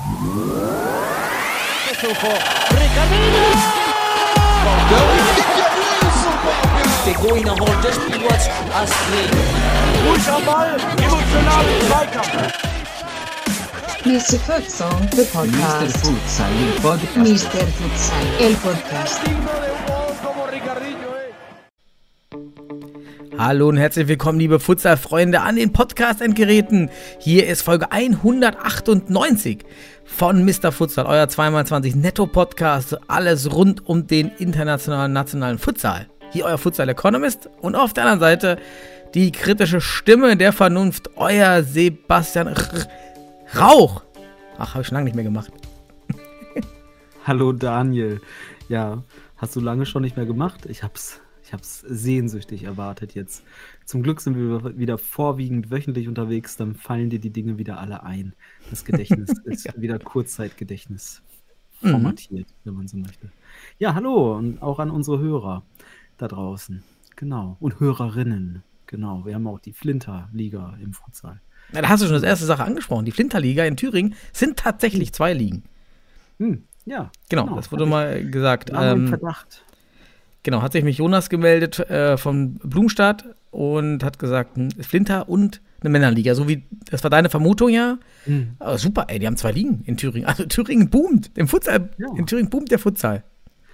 Der Goiner holt das Spiel als Ruhig am Ball, emotional im Zweikampf. Mr. Futsal, the podcast. Mr. Futsal, il podcast. Mr. Futsal, el podcast. Hallo und herzlich willkommen, liebe Futsal-Freunde, an den Podcast-Endgeräten. Hier ist Folge 198 von Mr. Futsal, euer 2x20 Netto-Podcast. Alles rund um den internationalen, nationalen Futsal. Hier euer Futsal-Economist und auf der anderen Seite die kritische Stimme der Vernunft, euer Sebastian Rauch. Ach, habe ich schon lange nicht mehr gemacht. Hallo Daniel. Ja, hast du lange schon nicht mehr gemacht? Ich hab's sehnsüchtig erwartet jetzt. Zum Glück sind wir wieder vorwiegend wöchentlich unterwegs, dann fallen dir die Dinge wieder alle ein. Das Gedächtnis ist wieder Kurzzeitgedächtnis formatiert, wenn man so möchte. Ja, hallo und auch an unsere Hörer da draußen. Genau. Und Hörerinnen. Genau. Wir haben auch die Flinter-Liga im Futsal. Ja, da hast du schon das erste Sache angesprochen. Die Flinter-Liga in Thüringen sind tatsächlich 2 Ligen. Ja. Genau, das wurde mal gesagt. Verdacht. Genau, hat sich mich Jonas gemeldet von Blumstadt und hat gesagt, Flinter und eine Männerliga. So wie, das war deine Vermutung, ja? Aber super, ey, die haben 2 Ligen in Thüringen. Also Thüringen boomt. Im Futsal, ja. In Thüringen boomt der Futsal.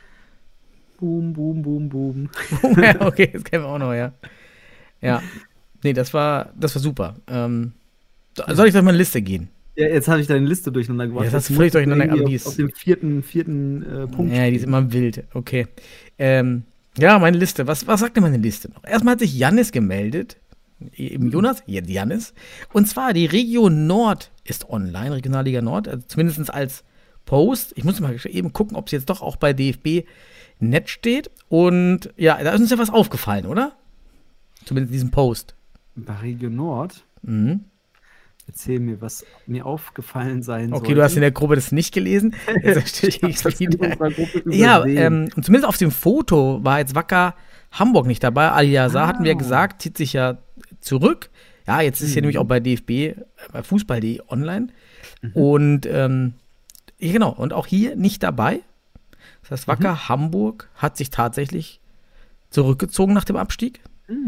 Boom, boom, boom, boom. Ja, okay, das kennen wir auch noch, ja. Ja, nee, das war super. Soll ich durch meine Liste gehen? Ja, jetzt habe ich deine Liste durcheinander gebracht. Ja, das ist völlig durcheinander. Aber auf dem vierten Punkt. Ja, die ist immer wild. Okay. Ja, meine Liste. Was sagt denn meine Liste noch? Erstmal hat sich Jannis gemeldet. Eben Jonas? Ja, Jannis. Und zwar die Region Nord ist online, Regionalliga Nord. Also zumindest als Post. Ich muss mal eben gucken, ob es jetzt doch auch bei DFB-Net steht. Und ja, da ist uns ja was aufgefallen, oder? Zumindest in diesem Post. Bei Region Nord? Mhm. Erzähl mir, was mir aufgefallen sein soll. Okay, du hast in der Gruppe das nicht gelesen. Jetzt ich ja, und zumindest auf dem Foto war jetzt Wacker Hamburg nicht dabei. Ali Yazar hatten wir ja gesagt, zieht sich ja zurück. Ja, jetzt ist hier nämlich auch bei DFB, bei Fußball.de online. Und genau, und auch hier nicht dabei. Das heißt, Wacker Hamburg hat sich tatsächlich zurückgezogen nach dem Abstieg.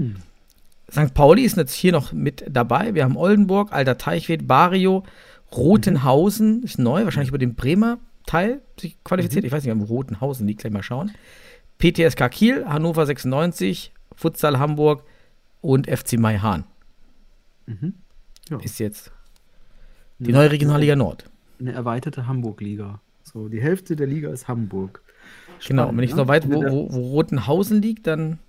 St. Pauli ist jetzt hier noch mit dabei. Wir haben Oldenburg, Alter Teichwed, Barrio, Rotenhausen, ist neu, wahrscheinlich über den Bremer Teil sich qualifiziert. Ich weiß nicht, wo Rotenhausen liegt, gleich mal schauen. PTSK Kiel, Hannover 96, Futsal Hamburg und FC Maihahn. Ja. Ist jetzt die neue Regionalliga Nord. Eine erweiterte Hamburg-Liga. So, die Hälfte der Liga ist Hamburg. Spannend, genau, und wenn ich noch weiß, wo Rotenhausen liegt, dann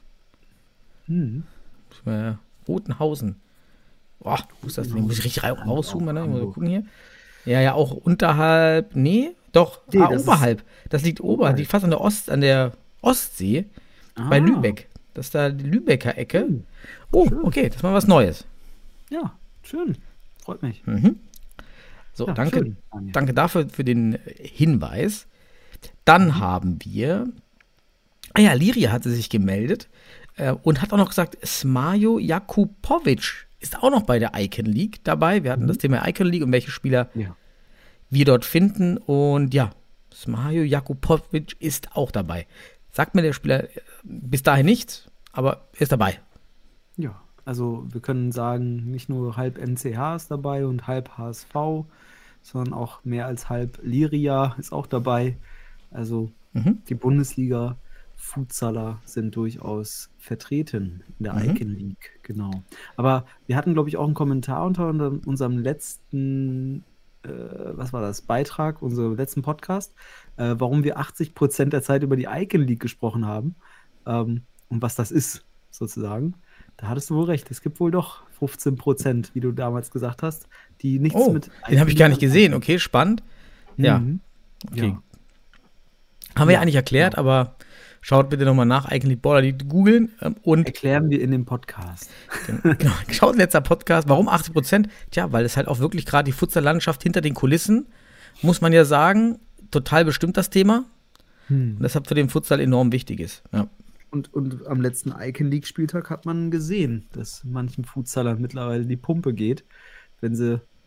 Rotenhausen. Boah, wo ist das denn? Muss ich richtig rauszoomen, ne? Mal gucken hier. Ja, auch unterhalb. Nee, doch, oberhalb. Das liegt oberhalb, liegt fast an der Ostsee, bei Lübeck. Das ist da die Lübecker Ecke. Oh, schön. Okay, das ist mal was Neues. Ja, schön. Freut mich. So, ja, danke. Schön, Danke dafür für den Hinweis. Dann haben wir. Liria hatte sich gemeldet. Und hat auch noch gesagt, Smajo Jakupovic ist auch noch bei der Icon League dabei. Wir hatten das Thema Icon League und welche Spieler wir dort finden. Und ja, Smajo Jakupovic ist auch dabei. Sagt mir der Spieler bis dahin nichts, aber ist dabei. Ja, also wir können sagen, nicht nur halb NCH ist dabei und halb HSV, sondern auch mehr als halb Liria ist auch dabei. Also die Bundesliga Futsaler sind durchaus vertreten in der Icon League, genau. Aber wir hatten, glaube ich, auch einen Kommentar unter unserem letzten, Beitrag, unserem letzten Podcast, warum wir 80% der Zeit über die Icon League gesprochen haben und was das ist, sozusagen. Da hattest du wohl recht. Es gibt wohl doch 15%, wie du damals gesagt hast, die nichts mit den habe ich gar nicht gesehen. Okay, spannend. Ja. Okay. Ja. Haben wir ja eigentlich erklärt, aber schaut bitte nochmal nach, eigentlich Baller, die googeln. Und erklären wir in dem Podcast. Genau, schaut letzter Podcast. Warum 80%? Tja, weil es halt auch wirklich gerade die Futsal-Landschaft hinter den Kulissen, muss man ja sagen, total bestimmt das Thema. Und deshalb für den Futsal enorm wichtig ist. Ja. Und am letzten Icon League Spieltag hat man gesehen, dass manchen Futsalern mittlerweile die Pumpe geht, wenn sie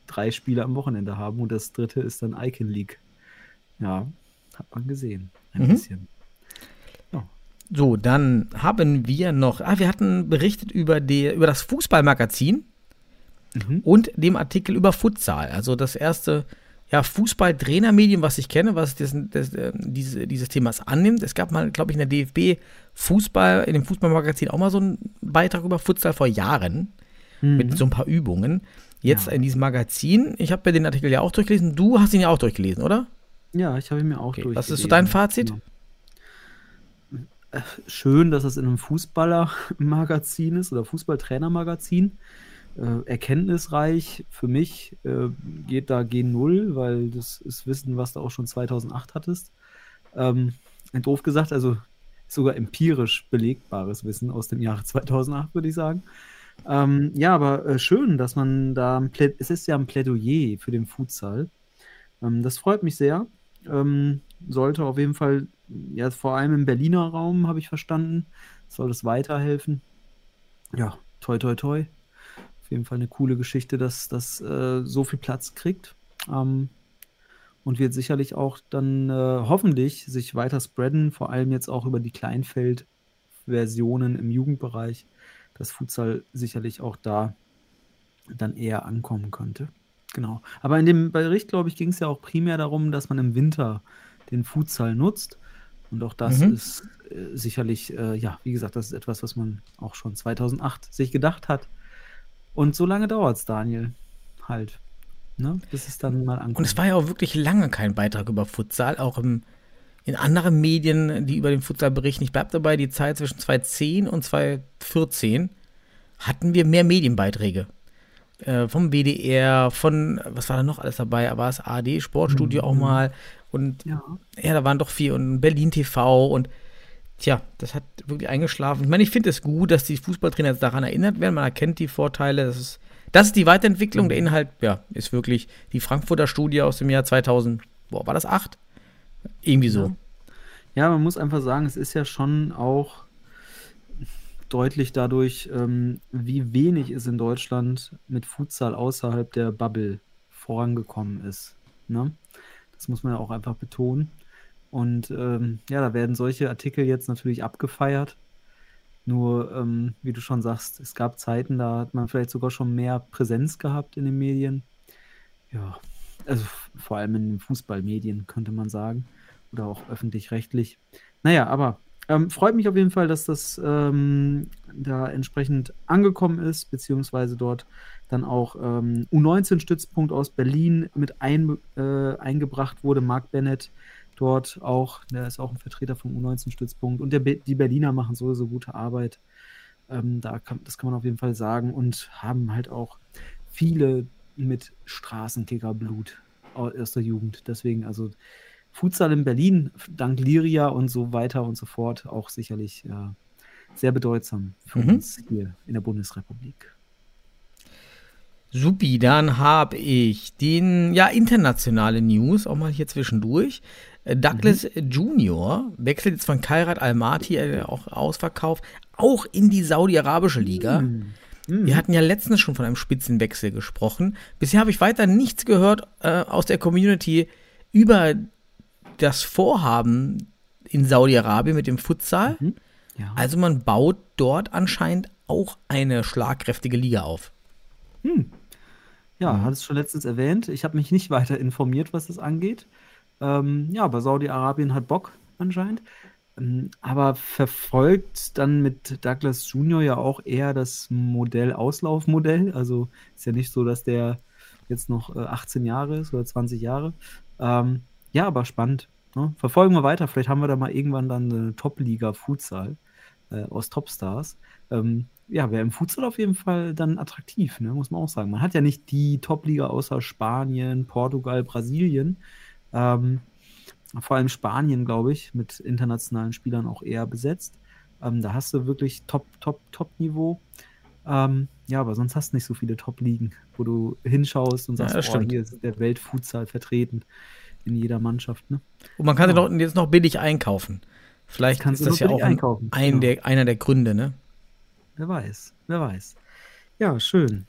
3 Spiele am Wochenende haben und das 3. ist dann Icon League. Ja, hat man gesehen. Ein bisschen. Ja. So, dann haben wir noch, wir hatten berichtet über das Fußballmagazin und dem Artikel über Futsal. Also das erste Fußball-Trainer-Medium, was ich kenne, was dieses Themas annimmt. Es gab mal, glaube ich, in der DFB in dem Fußballmagazin auch mal so einen Beitrag über Futsal vor Jahren mit so ein paar Übungen. Jetzt in diesem Magazin, ich habe mir den Artikel ja auch durchgelesen, du hast ihn ja auch durchgelesen, oder? Ja, ich habe ihn mir auch durchgelesen. Was ist so dein Fazit? Genau. Schön, dass es in einem Fußballermagazin ist oder Fußballtrainermagazin. Erkenntnisreich für mich geht da G0, weil das ist Wissen, was du auch schon 2008 hattest. Doof gesagt, also sogar empirisch belegbares Wissen aus dem Jahre 2008, würde ich sagen. Aber schön, dass man da es ist ja ein Plädoyer für den Futsal. Das freut mich sehr. Sollte auf jeden Fall, vor allem im Berliner Raum, habe ich verstanden, soll das weiterhelfen. Ja, toi, toi, toi. Auf jeden Fall eine coole Geschichte, dass das so viel Platz kriegt. Und wird sicherlich auch dann hoffentlich sich weiter spreaden, vor allem jetzt auch über die Kleinfeld-Versionen im Jugendbereich, dass Futsal sicherlich auch da dann eher ankommen könnte. Genau. Aber in dem Bericht, glaube ich, ging es ja auch primär darum, dass man im Winter den Futsal nutzt. Und auch das ist sicherlich, wie gesagt, das ist etwas, was man auch schon 2008 sich gedacht hat. Und so lange dauert es, Daniel, halt, ne? Bis es dann mal ankommt. Und es war ja auch wirklich lange kein Beitrag über Futsal, auch in anderen Medien, die über den Futsal berichten. Ich bleibe dabei, die Zeit zwischen 2010 und 2014 hatten wir mehr Medienbeiträge. Vom WDR, was war da noch alles dabei? War es ARD, Sportstudio auch mal? Und da waren doch 4 und Berlin TV und das hat wirklich eingeschlafen. Ich meine, ich finde es gut, dass die Fußballtrainer jetzt daran erinnert werden. Man erkennt die Vorteile. Das ist die Weiterentwicklung. Der Inhalt, ist wirklich die Frankfurter Studie aus dem Jahr 2000. War das 8? Irgendwie so. Ja, man muss einfach sagen, es ist ja schon auch deutlich dadurch, wie wenig es in Deutschland mit Futsal außerhalb der Bubble vorangekommen ist. Ne? Das muss man ja auch einfach betonen. Und da werden solche Artikel jetzt natürlich abgefeiert. Nur, wie du schon sagst, es gab Zeiten, da hat man vielleicht sogar schon mehr Präsenz gehabt in den Medien. Ja, also vor allem in den Fußballmedien, könnte man sagen. Oder auch öffentlich-rechtlich. Naja, aber freut mich auf jeden Fall, dass das da entsprechend angekommen ist, beziehungsweise dort dann auch U19-Stützpunkt aus Berlin mit eingebracht wurde. Marc Bennett dort auch, der ist auch ein Vertreter vom U19-Stützpunkt. Und die Berliner machen sowieso gute Arbeit. Das kann man auf jeden Fall sagen. Und haben halt auch viele mit Straßenkickerblut aus der Jugend. Deswegen, also Futsal in Berlin, dank Liria und so weiter und so fort, auch sicherlich sehr bedeutsam für uns hier in der Bundesrepublik. Supi, dann habe ich den internationale News, auch mal hier zwischendurch. Douglas Junior wechselt jetzt von Kairat Almaty, auch Ausverkauf, auch in die saudi-arabische Liga. Wir hatten ja letztens schon von einem Spitzenwechsel gesprochen. Bisher habe ich weiter nichts gehört aus der Community über das Vorhaben in Saudi-Arabien mit dem Futsal. Ja. Also man baut dort anscheinend auch eine schlagkräftige Liga auf. Ja, hattest du schon letztens erwähnt. Ich habe mich nicht weiter informiert, was das angeht. Aber Saudi-Arabien hat Bock anscheinend. Aber verfolgt dann mit Douglas Junior ja auch eher das Auslaufmodell. Also ist ja nicht so, dass der jetzt noch 18 Jahre ist oder 20 Jahre. Aber spannend. Ne? Verfolgen wir weiter. Vielleicht haben wir da mal irgendwann dann eine Top-Liga Futsal aus Topstars. Wäre im Futsal auf jeden Fall dann attraktiv, ne? Muss man auch sagen. Man hat ja nicht die Top-Liga außer Spanien, Portugal, Brasilien. Vor allem Spanien, glaube ich, mit internationalen Spielern auch eher besetzt. Da hast du wirklich Top-Niveau. Aber sonst hast du nicht so viele Top-Ligen, wo du hinschaust und sagst, hier ist der Weltfutsal vertreten in jeder Mannschaft. Ne? Und man kann sie jetzt noch billig einkaufen. Vielleicht kannst ist das ja auch einer der Gründe, ne? Wer weiß. Ja, schön.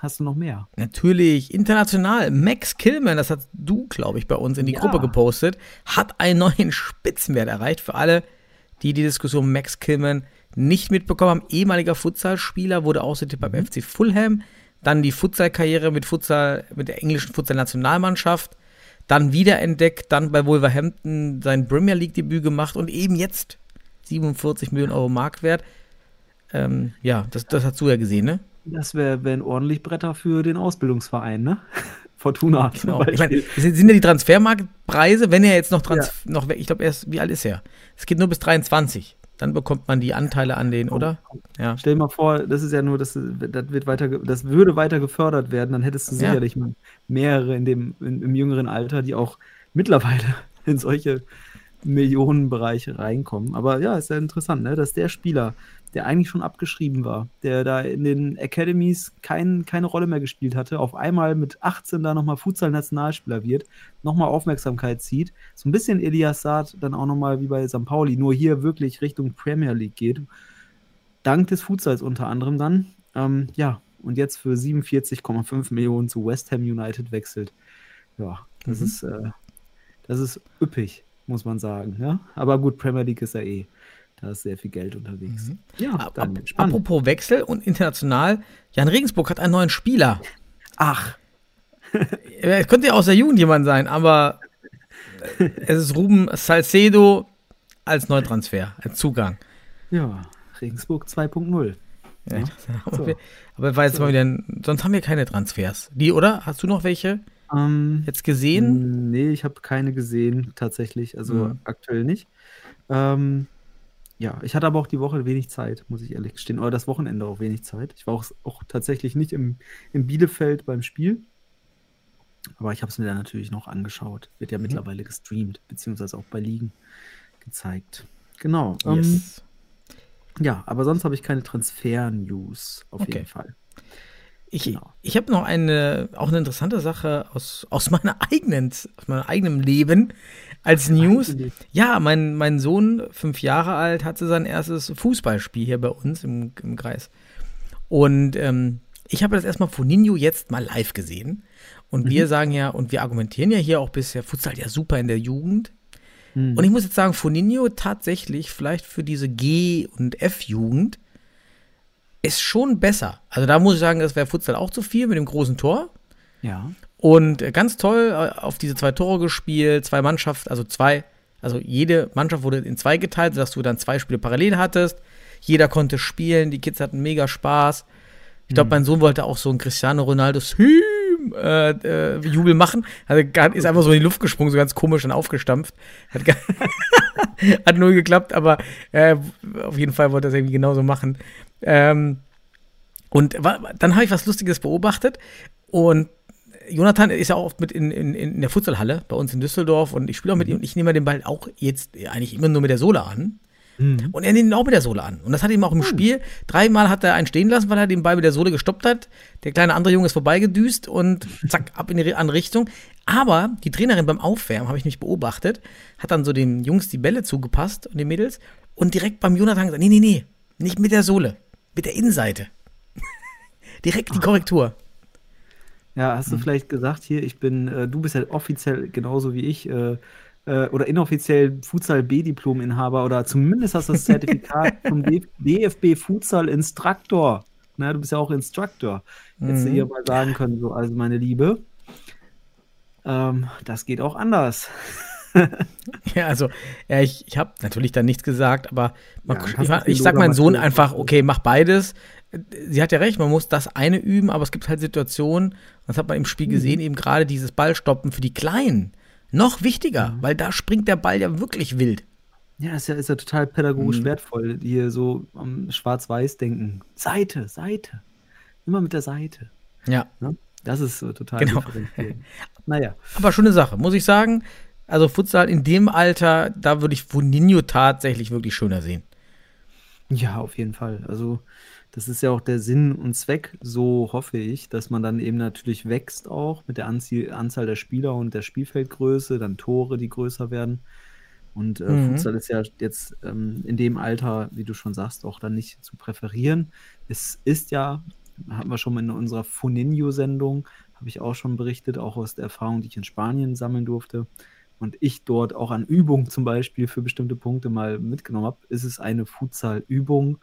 hast du noch mehr? Natürlich, international. Max Kilman, das hast du, glaube ich, bei uns in die Gruppe gepostet, hat einen neuen Spitzenwert erreicht. Für alle, die Diskussion Max Kilman nicht mitbekommen haben. Ehemaliger Futsalspieler, wurde außerdem beim FC Fulham. Dann die Futsal-Karriere mit der englischen Futsal-Nationalmannschaft. Dann wiederentdeckt, dann bei Wolverhampton sein Premier League-Debüt gemacht und eben jetzt 47 Millionen Euro Marktwert. Das hast du ja gesehen, ne? Das wären ordentlich Bretter für den Ausbildungsverein, ne? Fortuna. Genau. Ich meine, sind ja die Transfermarktpreise, wenn er jetzt noch ich glaube, wie alt ist er? Es geht nur bis 23. Dann bekommt man die Anteile an den, oder? Ja. Stell dir mal vor, das ist ja nur, das würde weiter gefördert werden, dann hättest du sicherlich mehrere im jüngeren Alter, die auch mittlerweile in solche Millionenbereiche reinkommen. Aber ja, ist ja interessant, ne? Dass der Spieler, der eigentlich schon abgeschrieben war, der da in den Academies keine Rolle mehr gespielt hatte, auf einmal mit 18 da nochmal Futsal-Nationalspieler wird, nochmal Aufmerksamkeit zieht, so ein bisschen Elias Saad dann auch nochmal wie bei St. Pauli, nur hier wirklich Richtung Premier League geht, dank des Futsals unter anderem dann, und jetzt für 47,5 Millionen zu West Ham United wechselt. Ja, das ist üppig, muss man sagen. Ja? Aber gut, Premier League ist ja da ist sehr viel Geld unterwegs. Ja, dann apropos Wechsel und international, Jan Regensburg hat einen neuen Spieler. Ach. Es könnte ja aus der Jugend jemand sein, aber es ist Ruben Salcedo als Neutransfer, als Zugang. Ja, Regensburg 2.0. Ja, aber war jetzt mal wieder, sonst haben wir keine Transfers. Die, oder? Hast du noch welche jetzt gesehen? Nee, ich habe keine gesehen, tatsächlich. Also aktuell nicht. Ich hatte aber auch die Woche wenig Zeit, muss ich ehrlich gestehen. Oder das Wochenende auch wenig Zeit. Ich war auch tatsächlich nicht in Bielefeld beim Spiel. Aber ich habe es mir dann natürlich noch angeschaut. Wird ja mittlerweile gestreamt, beziehungsweise auch bei Ligen gezeigt. Genau. Yes. Aber sonst habe ich keine Transfer-News auf jeden Fall. Ich habe noch eine interessante Sache aus meinem eigenen Leben als News. Ja, mein Sohn, 5 Jahre alt, hatte sein erstes Fußballspiel hier bei uns im Kreis. Und ich habe das erstmal Foninho jetzt mal live gesehen. Und wir sagen ja, und wir argumentieren ja hier auch bisher, Futsal ja super in der Jugend. Und ich muss jetzt sagen, Foninho tatsächlich vielleicht für diese G- und F-Jugend ist schon besser. Also da muss ich sagen, das wäre Futsal auch zu viel mit dem großen Tor. Ja. Und ganz toll auf diese 2 Tore gespielt, 2 Mannschaften, also jede Mannschaft wurde in 2 geteilt, sodass du dann 2 Spiele parallel hattest. Jeder konnte spielen, die Kids hatten mega Spaß. Ich glaube, mein Sohn wollte auch so einen Cristiano Ronaldo Jubel machen. Also ist einfach so in die Luft gesprungen, so ganz komisch und aufgestampft. Hat null geklappt, aber auf jeden Fall wollte er es irgendwie genauso machen. Dann habe ich was Lustiges beobachtet und Jonathan ist ja auch oft mit in der Futsalhalle bei uns in Düsseldorf und ich spiele auch mit ihm und ich nehme den Ball auch jetzt eigentlich immer nur mit der Sohle an. Und er nimmt ihn auch mit der Sohle an. Und das hat ihm auch im Spiel 3-mal hat er einen stehen lassen, weil er den Ball mit der Sohle gestoppt hat. Der kleine andere Junge ist vorbeigedüst und zack, ab in die andere Richtung. Aber die Trainerin beim Aufwärmen, habe ich mich beobachtet, hat dann so den Jungs die Bälle zugepasst und den Mädels und direkt beim Jonathan gesagt, nee, nicht mit der Sohle, mit der Innenseite. Direkt die Korrektur. Ja, hast du vielleicht gesagt, hier, du bist ja offiziell genauso wie ich, oder inoffiziell Futsal-B-Diplom-Inhaber oder zumindest hast du das Zertifikat vom DFB Futsal Instructor. Na, du bist ja auch Instructor. Hättest du ihr mal sagen können, so, also meine Liebe, das geht auch anders. Ja, also, ich habe natürlich dann nichts gesagt, aber ich sag meinem Sohn einfach, okay, mach beides. Sie hat ja recht, man muss das eine üben, aber es gibt halt Situationen, das hat man im Spiel gesehen, eben gerade dieses Ballstoppen für die Kleinen. Noch wichtiger, weil da springt der Ball ja wirklich wild. Ja, ist ja total pädagogisch wertvoll, hier so am Schwarz-Weiß-Denken. Seite. Immer mit der Seite. Ja. Das ist so total differenziert. Naja. Aber schon eine Sache, muss ich sagen. Also Futsal in dem Alter, da würde ich Foninho tatsächlich wirklich schöner sehen. Ja, auf jeden Fall. Also das ist ja auch der Sinn und Zweck, so hoffe ich, dass man dann eben natürlich wächst auch mit der Anzahl der Spieler und der Spielfeldgröße, dann Tore, die größer werden. Und Futsal ist ja jetzt in dem Alter, wie du schon sagst, auch dann nicht zu präferieren. Es ist ja hatten wir schon mal in unserer Funinho-Sendung, habe ich auch schon berichtet, auch aus der Erfahrung, die ich in Spanien sammeln durfte. Und ich dort auch an Übungen zum Beispiel für bestimmte Punkte mal mitgenommen habe, ist es eine Futsal-Übung,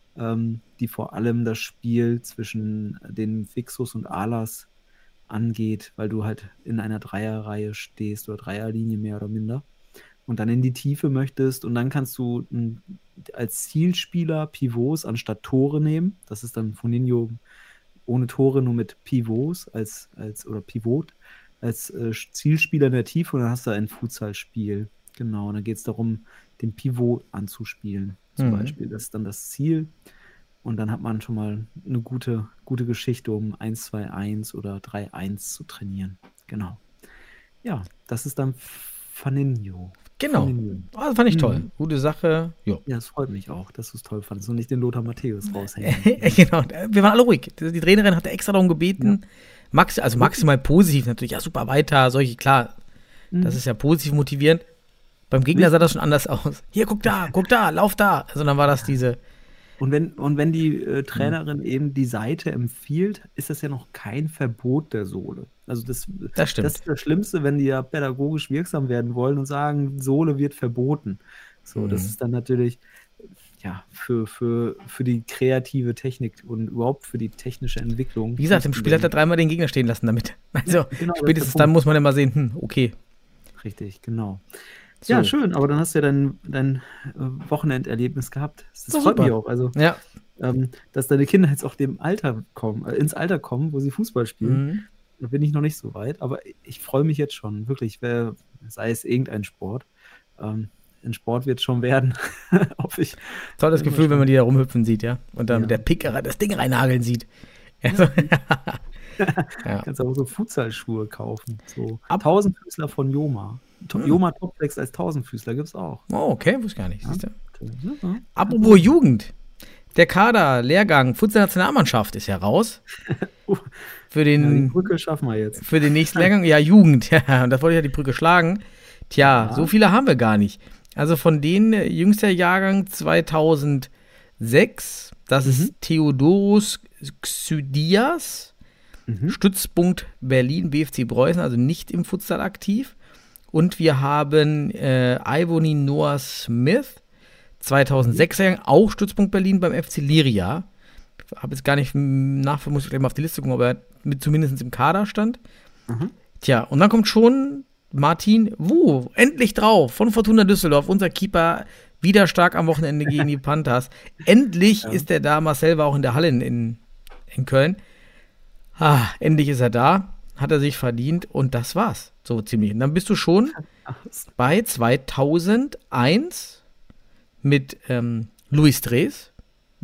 die vor allem das Spiel zwischen den Fixus und Alas angeht, weil du halt in einer Dreierreihe stehst oder Dreierlinie mehr oder minder und dann in die Tiefe möchtest und dann kannst du als Zielspieler Pivots anstatt Tore nehmen. Das ist dann Funinho ohne Tore, nur mit Pivots oder Pivot als Zielspieler in der Tiefe und dann hast du ein Futsalspiel. Genau, und dann geht es darum, den Pivot anzuspielen. Zum Beispiel, das ist dann das Ziel. Und dann hat man schon mal eine gute Geschichte, um 1-2-1 oder 3-1 zu trainieren. Genau. Ja, das ist dann Funinho. Genau. Also fand ich toll. Gute Sache. Jo. Ja, es freut mich auch, dass du es toll fandest und nicht den Lothar Matthäus raushängen. Genau. Wir waren alle ruhig. Die Trainerin hatte extra darum gebeten. Ja. Maximal positiv natürlich. Ja, super, weiter. Solche, klar. Das ist ja positiv motivierend. Beim Gegner sah das schon anders aus. Hier, guck da, lauf da. Also dann war das diese. Und wenn die Trainerin eben die Seite empfiehlt, ist das ja noch kein Verbot der Sohle. Also das stimmt. Das ist das Schlimmste, wenn die ja pädagogisch wirksam werden wollen und sagen, Sohle wird verboten. So, das ist dann natürlich ja für die kreative Technik und überhaupt für die technische Entwicklung. Wie gesagt, im Spiel hat er 3-mal den Gegner stehen lassen damit. Also genau, spätestens dann muss man immer sehen, okay. Richtig, genau. So. Ja, schön, aber dann hast du ja dein Wochenenderlebnis gehabt. Das freut mich auch. Also, dass deine Kinder jetzt auch ins Alter kommen, wo sie Fußball spielen. Da bin ich noch nicht so weit, aber ich freue mich jetzt schon, wirklich, sei es irgendein Sport. Ein Sport wird es schon werden. Toll das Gefühl, wenn man die da rumhüpfen sieht, ja. Und dann mit der Picke das Ding reinhageln sieht. Also, Kannst auch so Futsalschuhe kaufen. So 1000-Füßler von Joma. Joma Topflex als 1000-Füßler gibt es auch. Oh, okay, wusste gar nicht. Ja. Apropos Jugend. Der Kader, Lehrgang, Futsal-Nationalmannschaft ist ja raus. Die Brücke schaffen wir jetzt. Für den nächsten Lehrgang, ja, Jugend. Ja, und da wollte ich ja die Brücke schlagen. Tja, so viele haben wir gar nicht. Also von denen jüngster Jahrgang 2006, das ist Theodoros Xydias, Stützpunkt Berlin, BFC Preußen, also nicht im Futsal aktiv. Und wir haben Ivony Noah Smith, 2006er Jahrgang, auch Stützpunkt Berlin beim FC Liria. Habe jetzt gar nicht muss ich gleich mal auf die Liste gucken, ob er zumindest im Kader stand. Tja, und dann kommt schon Martin Wu, endlich drauf, von Fortuna Düsseldorf, unser Keeper, wieder stark am Wochenende gegen die Panthers. Endlich ist er da, Marcel war auch in der Halle in Köln. Endlich ist er da, hat er sich verdient und das war's, so ziemlich. Und dann bist du schon bei 2001 mit Luis Drees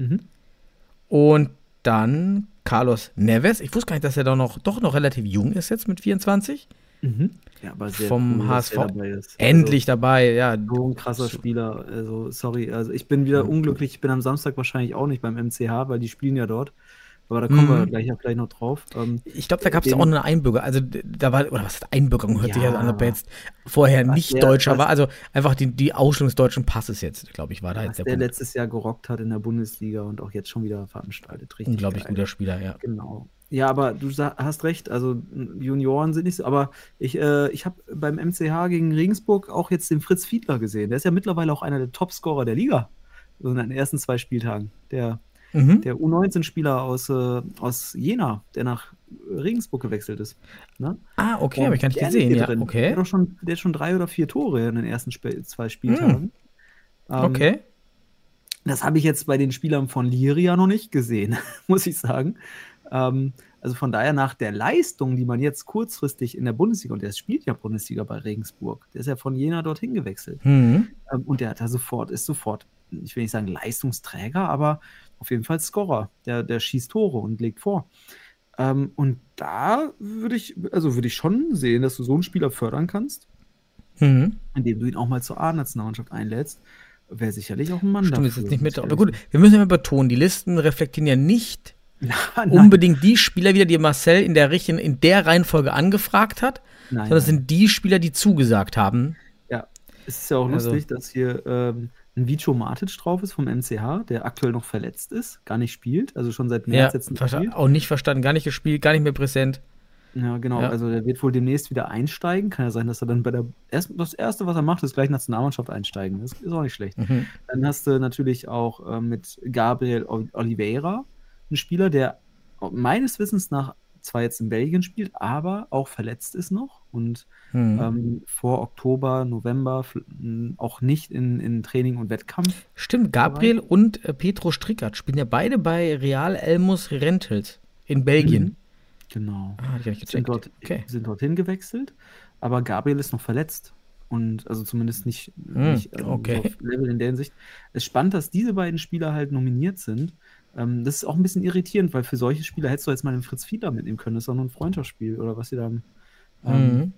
und dann Carlos Neves. Ich wusste gar nicht, dass er doch noch relativ jung ist jetzt mit 24. Ja, aber sehr vom cool, HSV. Dabei ist. Endlich dabei, ja. So ein krasser Spieler. Also, sorry. Also, ich bin wieder unglücklich. Ich bin am Samstag wahrscheinlich auch nicht beim MCH, weil die spielen ja dort. Aber da kommen wir gleich noch drauf. Ich glaube, da gab es auch eine Einbürger. Also, da war, oder was ist Einbürgerung? Hört sich ja an, ob er jetzt vorher nicht Deutscher war. Also, einfach die Ausstellung des deutschen Passes jetzt, glaube ich, war da jetzt der Punkt. Letztes Jahr gerockt hat in der Bundesliga und auch jetzt schon wieder veranstaltet. Richtig. Unglaublich guter Spieler, ja. Genau. Ja, aber du hast recht, also Junioren sind nicht so, aber ich habe beim MCH gegen Regensburg auch jetzt den Fritz Fiedler gesehen. Der ist ja mittlerweile auch einer der Topscorer der Liga in den ersten 2 Spieltagen. Der U19-Spieler aus Jena, der nach Regensburg gewechselt ist. Ne? Okay, habe ich gar nicht gesehen. Ja, okay. Der hat schon 3 oder 4 Tore in den ersten 2 Spieltagen. Okay. Das habe ich jetzt bei den Spielern von Liria noch nicht gesehen, muss ich sagen. Also von daher nach der Leistung, die man jetzt kurzfristig in der Bundesliga, und der spielt ja Bundesliga bei Regensburg, der ist ja von Jena dorthin gewechselt. Und der hat da ist sofort, ich will nicht sagen Leistungsträger, aber auf jeden Fall Scorer. Der schießt Tore und legt vor. Und da würde ich schon sehen, dass du so einen Spieler fördern kannst, indem du ihn auch mal zur A-Nationalmannschaft einlädst. Wäre sicherlich auch ein Mann dafür. Ist jetzt nicht mit, aber gut, wir müssen ja betonen, die Listen reflektieren ja nicht unbedingt die Spieler wieder, die Marcel in der Reihenfolge angefragt hat, sondern es sind die Spieler, die zugesagt haben. Ja, es ist ja auch lustig, dass hier ein Vico Matic drauf ist vom MCH, der aktuell noch verletzt ist, gar nicht spielt, also schon seit März jetzt nicht spielt. Auch nicht verstanden, gar nicht gespielt, gar nicht mehr präsent. Ja, genau, also der wird wohl demnächst wieder einsteigen. Kann ja sein, dass er dann das Erste, was er macht, ist gleich Nationalmannschaft einsteigen. Das ist auch nicht schlecht. Dann hast du natürlich auch mit Gabriel Oliveira einen Spieler, der meines Wissens nach zwar jetzt in Belgien spielt, aber auch verletzt ist noch und vor Oktober, November auch nicht in Training und Wettkampf. Stimmt, Gabriel und Petro Strickert spielen ja beide bei Real Elmos Rentels in Belgien. Genau. Die hab ich gecheckt. Sind dorthin gewechselt, aber Gabriel ist noch verletzt. Und also zumindest nicht auf Level in der Hinsicht. Es ist spannend, dass diese beiden Spieler halt nominiert sind. Das ist auch ein bisschen irritierend, weil für solche Spieler hättest du jetzt mal den Fritz Fiedler mitnehmen können. Das ist auch nur ein Freundschaftsspiel oder was sie da haben.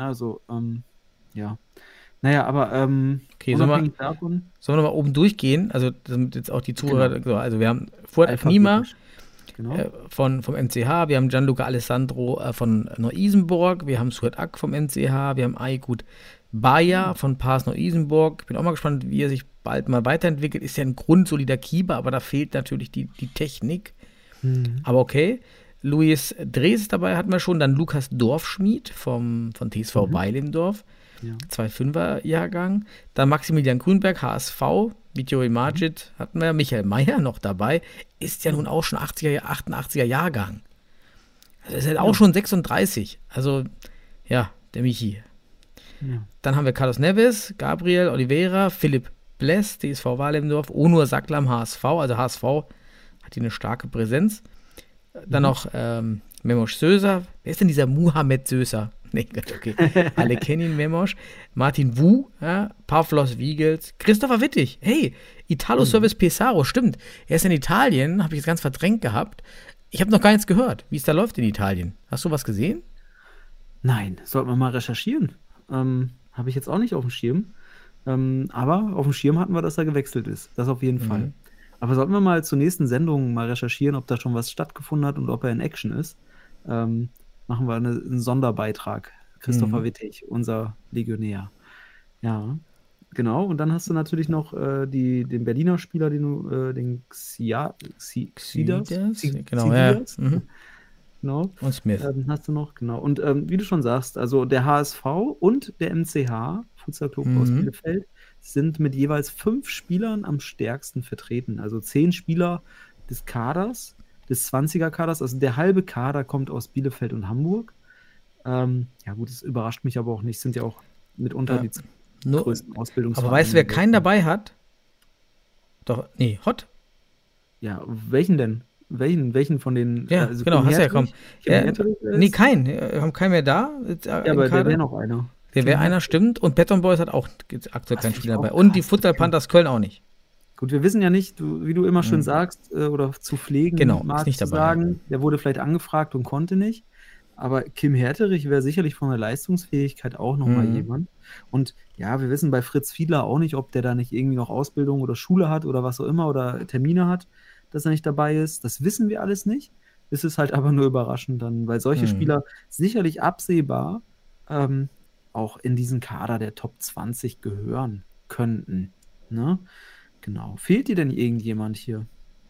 Ja. Naja, aber unabhängig davon. Sollen wir mal oben durchgehen? Also damit jetzt auch die Zuhörer, also wir haben Fuad Nima vom MCH, wir haben Gianluca Alessandro von Neu-Isenburg, wir haben Suat Ak vom MCH, wir haben Aykut Baya von PAS Neu-Isenburg. Bin auch mal gespannt, wie er sich bald mal weiterentwickelt. Ist ja ein grundsolider Keeper, aber da fehlt natürlich die Technik. Aber okay. Luis Drees ist dabei, hatten wir schon. Dann Lukas Dorfschmied von TSV Weil im Dorf. 2-5er-Jahrgang. Dann Maximilian Grünberg, HSV. Vittori Majid hatten wir. Michael Meyer noch dabei. Ist ja nun auch schon 88er-Jahrgang. Also ist halt auch schon 36. Also, ja, der Michi. Ja. Dann haben wir Carlos Neves, Gabriel Oliveira, Philipp Bless, TSV Wahlendorf, Onur Saklam, HSV. Also HSV hat hier eine starke Präsenz. Dann noch Memosh Söser. Wer ist denn dieser Muhammed Söser? Nee, okay. Alle kennen ihn, Memosh. Martin Wu, Pavlos Wiegels, Christopher Wittig. Hey, Italo Service Pesaro, stimmt. Er ist in Italien, habe ich jetzt ganz verdrängt gehabt. Ich habe noch gar nichts gehört, wie es da läuft in Italien. Hast du was gesehen? Nein, sollten wir mal recherchieren. Habe ich jetzt auch nicht auf dem Schirm. Aber auf dem Schirm hatten wir, dass er gewechselt ist. Das auf jeden Fall. Aber sollten wir mal zur nächsten Sendung mal recherchieren, ob da schon was stattgefunden hat und ob er in Action ist. Machen wir einen Sonderbeitrag. Christopher Wittig, unser Legionär. Ja, genau. Und dann hast du natürlich noch den Berliner Spieler, den Xidas. Genau, ja. Genau. Und Smith. Hast du noch, genau. Und wie du schon sagst, also der HSV und der MCH, Futsal Club aus Bielefeld, sind mit jeweils 5 Spielern am stärksten vertreten. Also 10 Spieler des Kaders, des 20er-Kaders, also der halbe Kader kommt aus Bielefeld und Hamburg. Ja gut, das überrascht mich aber auch nicht, sind ja auch mitunter die größten Ausbildungsvereine. Aber weißt du, wer keinen dabei hat? Doch, nee, Hott? Ja, welchen denn? Welchen von den? Ja, also genau, hast du ja kaum. Nee, keinen. Wir haben keinen mehr da. Ja, aber der wäre noch einer. Der wäre einer, stimmt. Und Patton Boys hat auch aktuell keinen Spieler dabei. Und die Futsal Panthers Köln auch nicht. Gut, wir wissen ja nicht, wie du immer schön sagst, oder zu pflegen, ist nicht dabei. Sagen, der wurde vielleicht angefragt und konnte nicht. Aber Kim Herterich wäre sicherlich von der Leistungsfähigkeit auch nochmal jemand. Und ja, wir wissen bei Fritz Fiedler auch nicht, ob der da nicht irgendwie noch Ausbildung oder Schule hat oder was auch immer oder Termine hat, dass er nicht dabei ist. Das wissen wir alles nicht. Es ist halt aber nur überraschend dann, weil solche Spieler sicherlich absehbar auch in diesen Kader der Top 20 gehören könnten. Ne? Genau. Fehlt dir denn irgendjemand hier?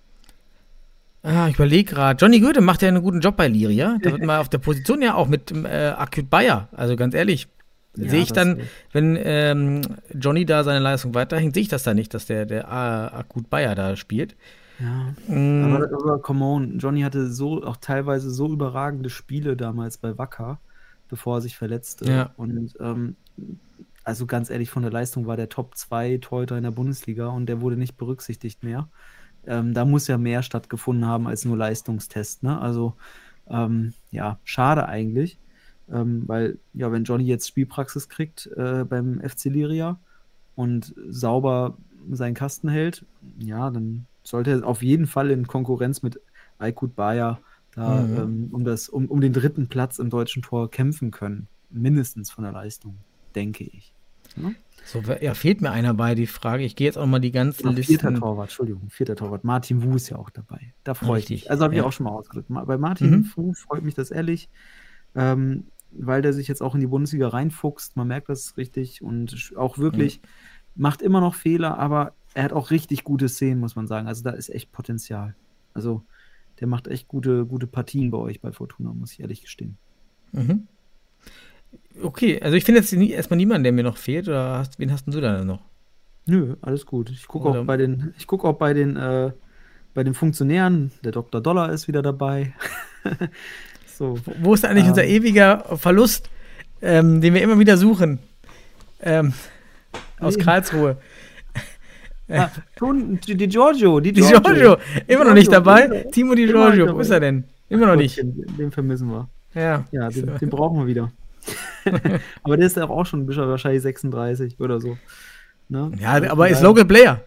Ich überlege gerade. Johnny Goethe macht ja einen guten Job bei Liria. Da wird man auf der Position ja auch mit Aykut Baya. Also ganz ehrlich, sehe ich dann, wenn Johnny da seine Leistung weiterhängt, sehe ich das da nicht, dass der Aykut Baya da spielt. Ja, aber come on, Johnny hatte auch teilweise so überragende Spiele damals bei Wacker, bevor er sich verletzte. Ja. Und also ganz ehrlich, von der Leistung war der Top 2 Torhüter in der Bundesliga und der wurde nicht berücksichtigt mehr. Da muss ja mehr stattgefunden haben als nur Leistungstest, ne? Also ja, schade eigentlich, weil ja, wenn Johnny jetzt Spielpraxis kriegt beim FC Liria und sauber seinen Kasten hält, ja, dann sollte er auf jeden Fall in Konkurrenz mit Aykut Baya da um den 3. Platz im deutschen Tor kämpfen können. Mindestens von der Leistung, denke ich. Ja? So, ja, fehlt mir einer bei, die Frage. Ich gehe jetzt auch mal die ganzen Listen. Vierter Torwart. Martin Wu ist ja auch dabei. Da freue ich mich. Also habe ich auch schon mal ausgedrückt. Bei Martin Wu freut mich das ehrlich, weil der sich jetzt auch in die Bundesliga reinfuchst. Man merkt das richtig und auch wirklich macht immer noch Fehler, aber er hat auch richtig gute Szenen, muss man sagen. Also da ist echt Potenzial. Also der macht echt gute Partien bei euch bei Fortuna, muss ich ehrlich gestehen. Mhm. Okay, also ich finde jetzt erstmal niemanden, der mir noch fehlt. Oder wen hast denn du da noch? Nö, alles gut. Ich gucke auch bei den Funktionären, der Dr. Dollar ist wieder dabei. So. Wo ist eigentlich unser ewiger Verlust, den wir immer wieder suchen? Aus Karlsruhe. Di Giorgio, immer noch nicht dabei. Timo Di Giorgio, wo ist er denn? Immer noch nicht. Den vermissen wir. Ja, den brauchen wir wieder. Aber der ist auch schon wahrscheinlich 36 oder so. Ne? Ja, aber ist Local Player.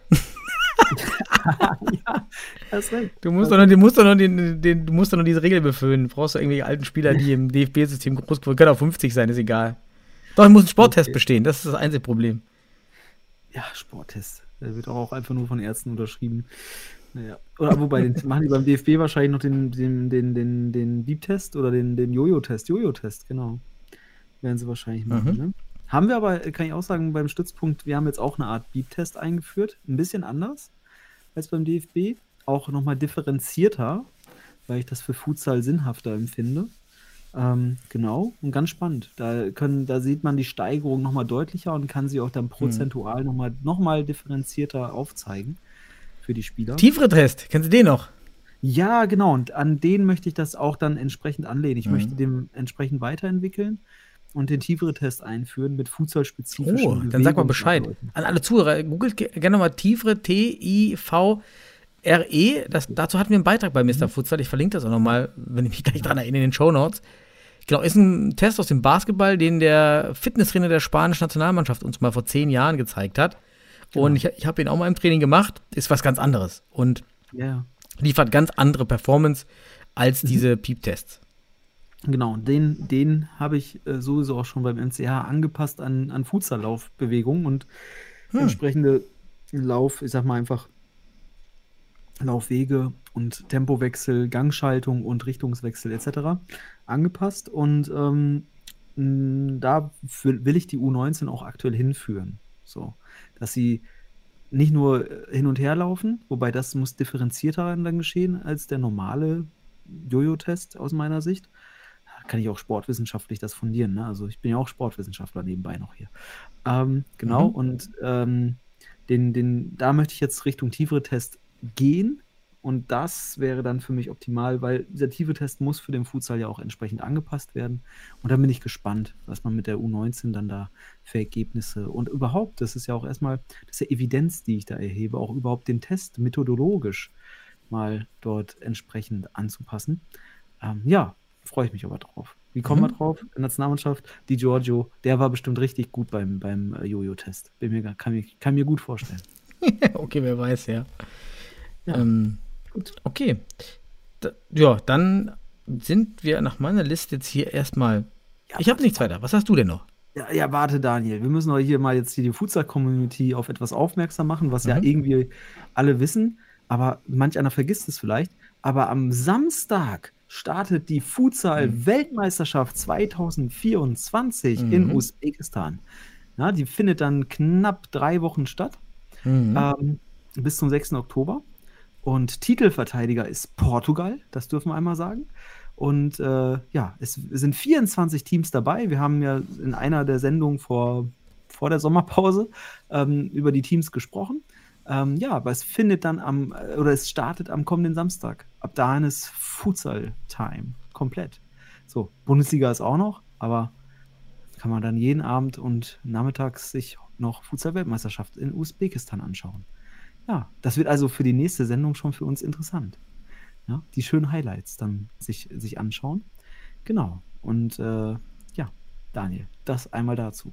Ja, hast recht. Du musst doch noch diese Regel befüllen. Du brauchst doch irgendwelche alten Spieler, die im DFB-System groß geworden, können auch 50 sein, ist egal. Doch, ich muss einen Sporttest bestehen, das ist das einzige Problem. Ja, Sporttest. Der wird auch einfach nur von Ärzten unterschrieben. Naja. Oder wobei, machen die beim DFB wahrscheinlich noch den Beep-Test oder den Jojo-Test. Jojo-Test, genau. Werden sie wahrscheinlich machen, ne? Haben wir aber, kann ich auch sagen, beim Stützpunkt, wir haben jetzt auch eine Art Beep-Test eingeführt. Ein bisschen anders als beim DFB. Auch nochmal differenzierter, weil ich das für Futsal sinnhafter empfinde. Genau, und ganz spannend. Da sieht man die Steigerung nochmal deutlicher und kann sie auch dann prozentual nochmal differenzierter aufzeigen für die Spieler. Tiefere-Test, kennst du den noch? Ja, genau, und an den möchte ich das auch dann entsprechend anlehnen. Ich möchte den entsprechend weiterentwickeln und den Tiefere-Test einführen mit futsalspezifischen dann sag mal Bescheid. An alle Zuhörer, googelt gerne mal Tiefere, T-I-V-R-E. Dazu hatten wir einen Beitrag bei Mr. Futsal. Ich verlinke das auch nochmal, wenn ich mich gleich dran erinnere, in den Shownotes. Genau, ist ein Test aus dem Basketball, den der Fitnesstrainer der spanischen Nationalmannschaft uns mal vor 10 Jahren gezeigt hat. Genau. Und ich habe ihn auch mal im Training gemacht. Ist was ganz anderes. Und liefert ganz andere Performance als diese Piep-Tests. Genau, den habe ich sowieso auch schon beim MCH angepasst an Futsal-Laufbewegungen und entsprechende Laufwege und Tempowechsel, Gangschaltung und Richtungswechsel etc. angepasst. Und da will ich die U19 auch aktuell hinführen. So, dass sie nicht nur hin und her laufen, wobei das muss differenzierter dann geschehen als der normale Jojo-Test aus meiner Sicht. Kann ich auch sportwissenschaftlich das fundieren, ne? Also ich bin ja auch Sportwissenschaftler nebenbei noch hier. Genau, und da möchte ich jetzt Richtung tiefere Test gehen und das wäre dann für mich optimal, weil dieser tiefe Test muss für den Futsal ja auch entsprechend angepasst werden und dann bin ich gespannt, was man mit der U19 dann da für Ergebnisse und überhaupt, das ist ja auch erstmal, das ist ja Evidenz, die ich da erhebe, auch überhaupt den Test methodologisch mal dort entsprechend anzupassen. Freue ich mich aber drauf. Wie kommen wir drauf? In der Nationalmannschaft, Di Giorgio, der war bestimmt richtig gut beim Jojo-Test. Kann mir gut vorstellen. Okay, wer weiß, ja. Gut. Okay. Dann sind wir nach meiner Liste jetzt hier erstmal. Ich habe nichts weiter. Was hast du denn noch? Ja, warte, Daniel. Wir müssen doch hier mal jetzt die Futsal-Community auf etwas aufmerksam machen, was ja irgendwie alle wissen, aber manch einer vergisst es vielleicht. Aber am Samstag startet die Futsal-Weltmeisterschaft 2024 in Usbekistan. Ja, die findet dann knapp 3 Wochen statt, bis zum 6. Oktober. Und Titelverteidiger ist Portugal, das dürfen wir einmal sagen. Und es sind 24 Teams dabei. Wir haben ja in einer der Sendungen vor der Sommerpause über die Teams gesprochen. Aber es findet dann es startet am kommenden Samstag. Ab dahin ist Futsal-Time komplett. So, Bundesliga ist auch noch, aber kann man dann jeden Abend und nachmittags sich noch Futsal-Weltmeisterschaft in Usbekistan anschauen. Ja, das wird also für die nächste Sendung schon für uns interessant. Ja, die schönen Highlights dann sich anschauen. Genau. Und Daniel, das einmal dazu.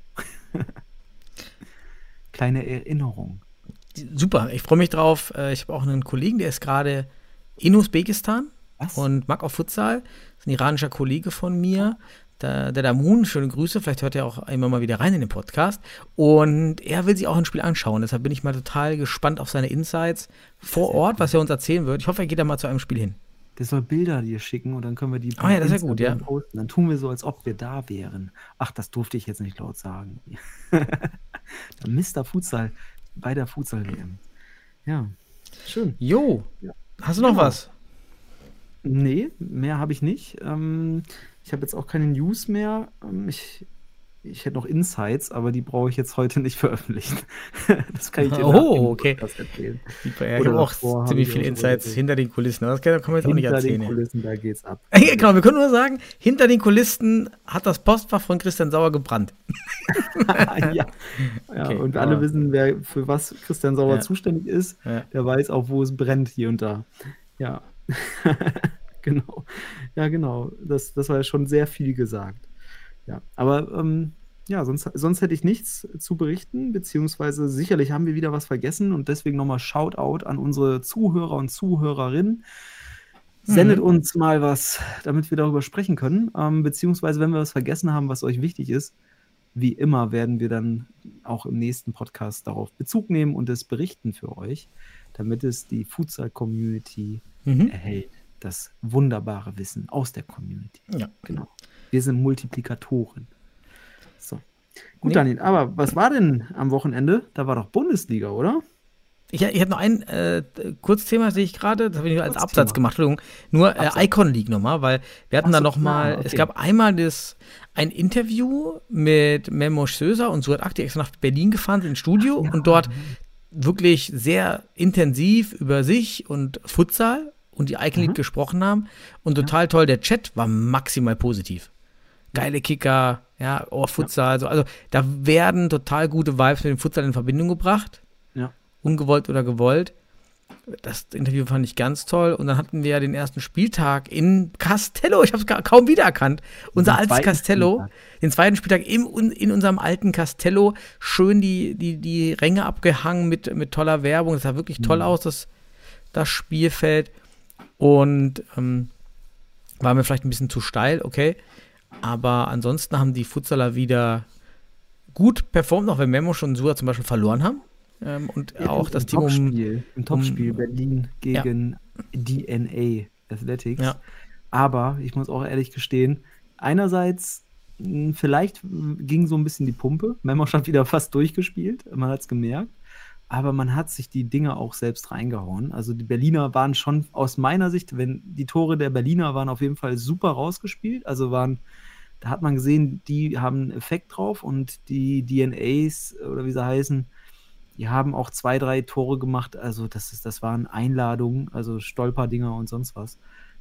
Kleine Erinnerung. Super, ich freue mich drauf. Ich habe auch einen Kollegen, der ist gerade in Usbekistan und mag auch Futsal. Das ist ein iranischer Kollege von mir, der Damun. Schöne Grüße, vielleicht hört er auch immer mal wieder rein in den Podcast. Und er will sich auch ein Spiel anschauen. Deshalb bin ich mal total gespannt auf seine Insights vor Ort, was er uns erzählen wird. Ich hoffe, er geht da mal zu einem Spiel hin. Der soll Bilder dir schicken und dann können wir die das ist ja gut, ja. posten. Dann tun wir so, als ob wir da wären. Ach, das durfte ich jetzt nicht laut sagen. Mr. Futsal bei der Futsal-WM. Ja, schön. Jo, hast du noch was? Nee, mehr habe ich nicht. Ich habe jetzt auch keine News mehr. Ich hätte noch Insights, aber die brauche ich jetzt heute nicht veröffentlichen. Das kann ich dir okay. erzählen. Ich habe auch ziemlich viele Insights hinter den Kulissen. Das kann man jetzt auch nicht erzählen. Hinter den Kulissen, da geht's ab. Genau, wir können nur sagen, hinter den Kulissen hat das Postfach von Christian Sauer gebrannt. Ja, okay, und alle wissen, wer für was Christian Sauer zuständig ist. Ja. Der weiß auch, wo es brennt hier und da. Ja, genau. Ja, genau. Das war ja schon sehr viel gesagt. Ja, aber sonst hätte ich nichts zu berichten, beziehungsweise sicherlich haben wir wieder was vergessen und deswegen nochmal Shoutout an unsere Zuhörer und Zuhörerinnen. Sendet uns mal was, damit wir darüber sprechen können, beziehungsweise wenn wir was vergessen haben, was euch wichtig ist, wie immer werden wir dann auch im nächsten Podcast darauf Bezug nehmen und es berichten für euch, damit es die Futsal-Community erhält. Das wunderbare Wissen aus der Community. Ja, genau. Wir sind Multiplikatoren. So. Gut, Daniel, aber was war denn am Wochenende? Da war doch Bundesliga, oder? Ich habe noch ein Kurzthema, sehe ich gerade, das habe ich nur als Absatz gemacht, Entschuldigung. Nur Icon League nochmal, weil wir hatten da nochmal, es gab einmal ein Interview mit Memo Söser und Suat Ak, die extra nach Berlin gefahren sind ins Studio und dort wirklich sehr intensiv über sich und Futsal und die Icon League gesprochen haben und total toll, der Chat war maximal positiv. Geile Kicker, Futsal, also da werden total gute Vibes mit dem Futsal in Verbindung gebracht. Ja. Ungewollt oder gewollt. Das Interview fand ich ganz toll. Und dann hatten wir ja den ersten Spieltag in Castello. Ich habe es kaum wiedererkannt. Unser altes Castello. Den zweiten Spieltag in unserem alten Castello. Schön die Ränge abgehangen mit toller Werbung. Das sah wirklich toll aus, das Spielfeld. Und war mir vielleicht ein bisschen zu steil, okay. Aber ansonsten haben die Futsaler wieder gut performt, auch wenn Memo und Sua zum Beispiel verloren haben. Und auch das Team im Topspiel Berlin gegen DNA Athletics. Ja. Aber ich muss auch ehrlich gestehen, einerseits vielleicht ging so ein bisschen die Pumpe. Memo hat wieder fast durchgespielt, man hat es gemerkt. Aber man hat sich die Dinge auch selbst reingehauen. Also die Berliner waren schon aus meiner Sicht, die Tore der Berliner waren auf jeden Fall super rausgespielt. Also da hat man gesehen, die haben einen Effekt drauf und die DNAs oder wie sie heißen, die haben auch 2, 3 Tore gemacht. Also das waren Einladungen, also Stolperdinger und sonst was.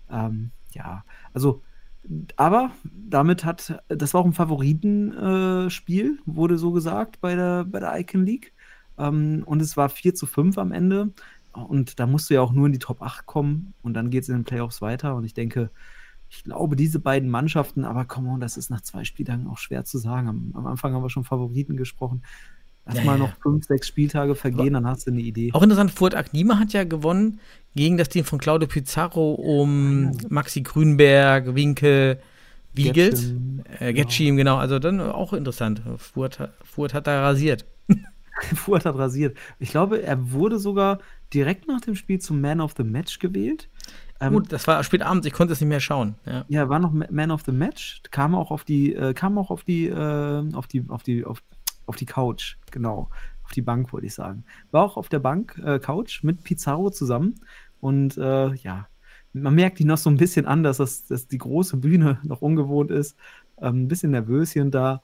Aber damit das war auch ein Favoritenspiel, wurde so gesagt bei der Icon League. Und es war 4:5 am Ende. Und da musst du ja auch nur in die Top 8 kommen. Und dann geht es in den Playoffs weiter. Und ich glaube, diese beiden Mannschaften, aber das ist nach 2 Spieltagen auch schwer zu sagen. Am Anfang haben wir schon Favoriten gesprochen. Lass mal noch 5, 6 Spieltage vergehen, dann hast du eine Idee. Auch interessant, Fuad Ak-Nima hat ja gewonnen gegen das Team von Claudio Pizarro um Maxi Grünberg, Winkel, Wiegels. Getschim, genau. Also dann auch interessant. Fuad hat da rasiert. Fuad hat rasiert. Ich glaube, er wurde sogar direkt nach dem Spiel zum Man of the Match gewählt. Gut, das war spät abends, ich konnte es nicht mehr schauen. Ja, war noch Man of the Match, kam auch auf die Couch, genau, auf die Bank, wollte ich sagen. War auch auf der Bank, Couch, mit Pizarro zusammen und man merkt ihn noch so ein bisschen an, dass die große Bühne noch ungewohnt ist, ein bisschen nervös hier und da.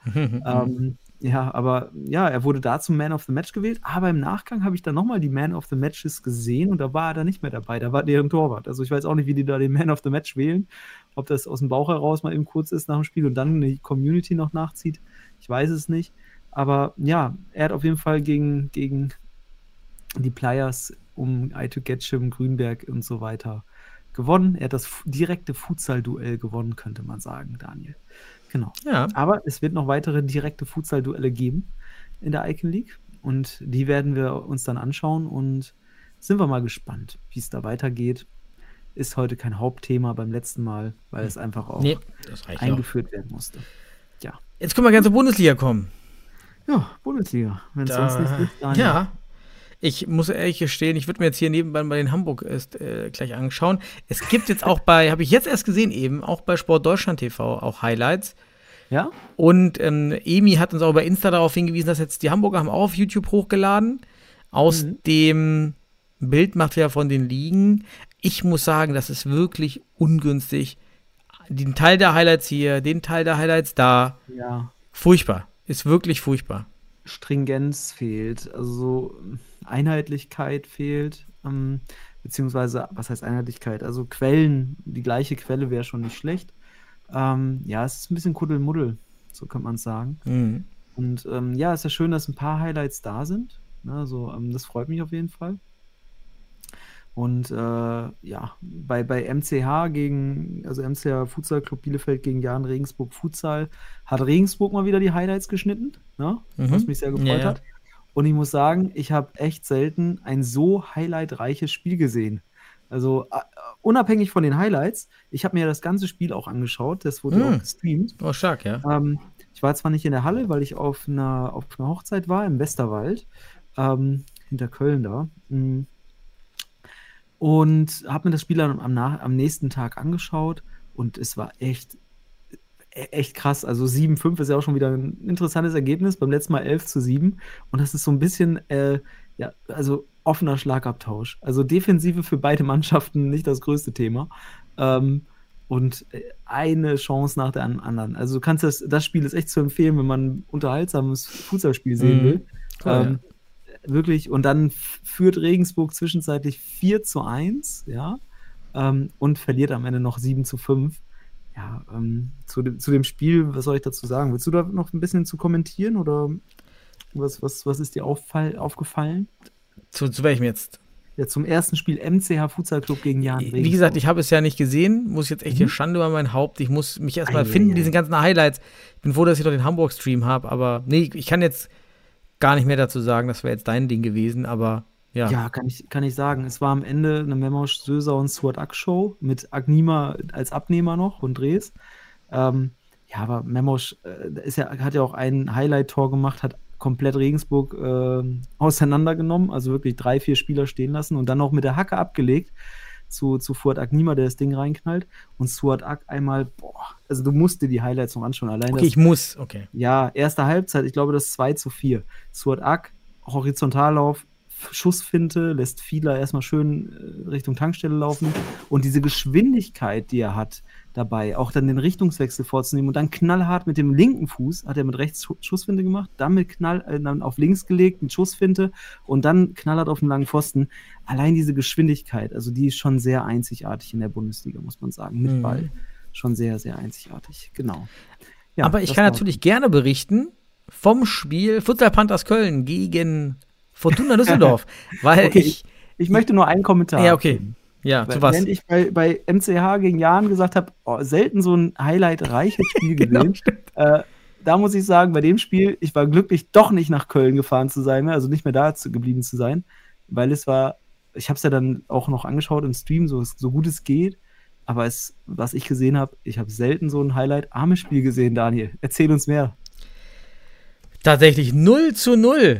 Er wurde da zum Man of the Match gewählt, aber im Nachgang habe ich dann nochmal die Man of the Matches gesehen und da war er dann nicht mehr dabei, da war deren Torwart. Also ich weiß auch nicht, wie die da den Man of the Match wählen, ob das aus dem Bauch heraus mal eben kurz ist nach dem Spiel und dann die Community noch nachzieht, ich weiß es nicht. Aber ja, er hat auf jeden Fall gegen die Players um Aitu Getschim, Grünberg und so weiter gewonnen. Er hat das direkte Futsal-Duell gewonnen, könnte man sagen, Daniel. Genau. Ja. Aber es wird noch weitere direkte Futsal-Duelle geben in der Icon League und die werden wir uns dann anschauen und sind wir mal gespannt, wie es da weitergeht. Ist heute kein Hauptthema beim letzten Mal, weil es einfach auch eingeführt werden musste. Ja. Jetzt können wir gerne zur Bundesliga kommen. Ja, Bundesliga, wenn es sonst nicht ist. Dann ja, ich muss ehrlich gestehen, ich würde mir jetzt hier nebenbei bei den Hamburg gleich anschauen. Es gibt jetzt auch habe ich jetzt erst gesehen eben, auch bei Sport Deutschland TV auch Highlights. Ja. Und Emi hat uns auch bei Insta darauf hingewiesen, dass jetzt die Hamburger haben auch auf YouTube hochgeladen aus dem ein Bild macht ja von den Ligen. Ich muss sagen, das ist wirklich ungünstig. Den Teil der Highlights hier, den Teil der Highlights da. Ja. Furchtbar. Ist wirklich furchtbar. Stringenz fehlt, also Einheitlichkeit fehlt, beziehungsweise, was heißt Einheitlichkeit? Also Quellen, die gleiche Quelle wäre schon nicht schlecht. Ja, es ist ein bisschen Kuddelmuddel, so kann man es sagen. Mhm. Und ja, es ist ja schön, dass ein paar Highlights da sind. Ne? Also, das freut mich auf jeden Fall. Und ja, bei MCH also MCH Futsal Club Bielefeld gegen Jahn Regensburg Futsal, hat Regensburg mal wieder die Highlights geschnitten, ne? Was mich sehr gefreut hat. Und ich muss sagen, ich habe echt selten ein so highlightreiches Spiel gesehen. Also unabhängig von den Highlights, ich habe mir das ganze Spiel auch angeschaut, das wurde auch gestreamt. Oh, stark, ja. Ich war zwar nicht in der Halle, weil ich auf einer Hochzeit war im Westerwald, hinter Köln da. Und habe mir das Spiel dann am nächsten Tag angeschaut und es war echt krass. Also 7-5 ist ja auch schon wieder ein interessantes Ergebnis. Beim letzten Mal 11-7 und das ist so ein bisschen, ja, also offener Schlagabtausch. Also Defensive für beide Mannschaften nicht das größte Thema. Und eine Chance nach der anderen. Also du kannst das Spiel ist echt zu empfehlen, wenn man ein unterhaltsames Fußballspiel sehen will. Cool, wirklich, und dann führt Regensburg zwischenzeitlich 4-1, ja, und verliert am Ende noch 7-5. Ja, zu dem Spiel, was soll ich dazu sagen? Willst du da noch ein bisschen zu kommentieren oder was ist dir aufgefallen? Zu welchem jetzt? Ja, zum ersten Spiel MCH Futsal Club gegen Jahn Regensburg. Wie gesagt, ich habe es ja nicht gesehen, muss jetzt echt hier Schande über mein Haupt. Ich muss mich erstmal finden, diese ganzen Highlights. Ich bin froh, dass ich noch den Hamburg-Stream habe, aber nee, ich kann jetzt gar nicht mehr dazu sagen, das wäre jetzt dein Ding gewesen, aber ja. Ja, kann ich sagen. Es war am Ende eine Memosch Söser und Suat Ak Show mit Agnima als Abnehmer noch und Dres. Ja, aber Memosch hat ja auch ein Highlight-Tor gemacht, hat komplett Regensburg auseinandergenommen, also wirklich 3-4 Spieler stehen lassen und dann noch mit der Hacke abgelegt zu Fuad Agnima, der das Ding reinknallt und Suat Ak einmal, also du musst dir die Highlights noch anschauen. Allein okay, ich muss, okay. Ja, erste Halbzeit, ich glaube das 2-4. Suat Ak, Horizontallauf, Schussfinte, lässt Fiedler erstmal schön Richtung Tankstelle laufen und diese Geschwindigkeit, die er hat dabei, auch dann den Richtungswechsel vorzunehmen und dann knallhart mit dem linken Fuß, hat er mit rechts Schussfinte gemacht, dann mit dann auf links gelegt, mit Schussfinte und dann knallhart auf den langen Pfosten. Allein diese Geschwindigkeit, also die ist schon sehr einzigartig in der Bundesliga, muss man sagen, mit Ball. Schon sehr, sehr einzigartig, genau. Ja, aber ich kann natürlich gerne berichten vom Spiel Futsal Panthers Köln gegen Fortuna Düsseldorf, weil okay, ich möchte nur einen Kommentar. Ja, okay. Ja, zu was? Wenn ich bei MCH gegen Jahn gesagt habe, selten so ein highlightreiches Spiel gesehen, da muss ich sagen, bei dem Spiel, ich war glücklich, doch nicht nach Köln gefahren zu sein, also nicht mehr da geblieben zu sein, weil es war, ich habe es ja dann auch noch angeschaut im Stream, so gut es geht, aber was ich gesehen habe, ich habe selten so ein highlight-armes Spiel gesehen, Daniel. Erzähl uns mehr. Tatsächlich 0-0.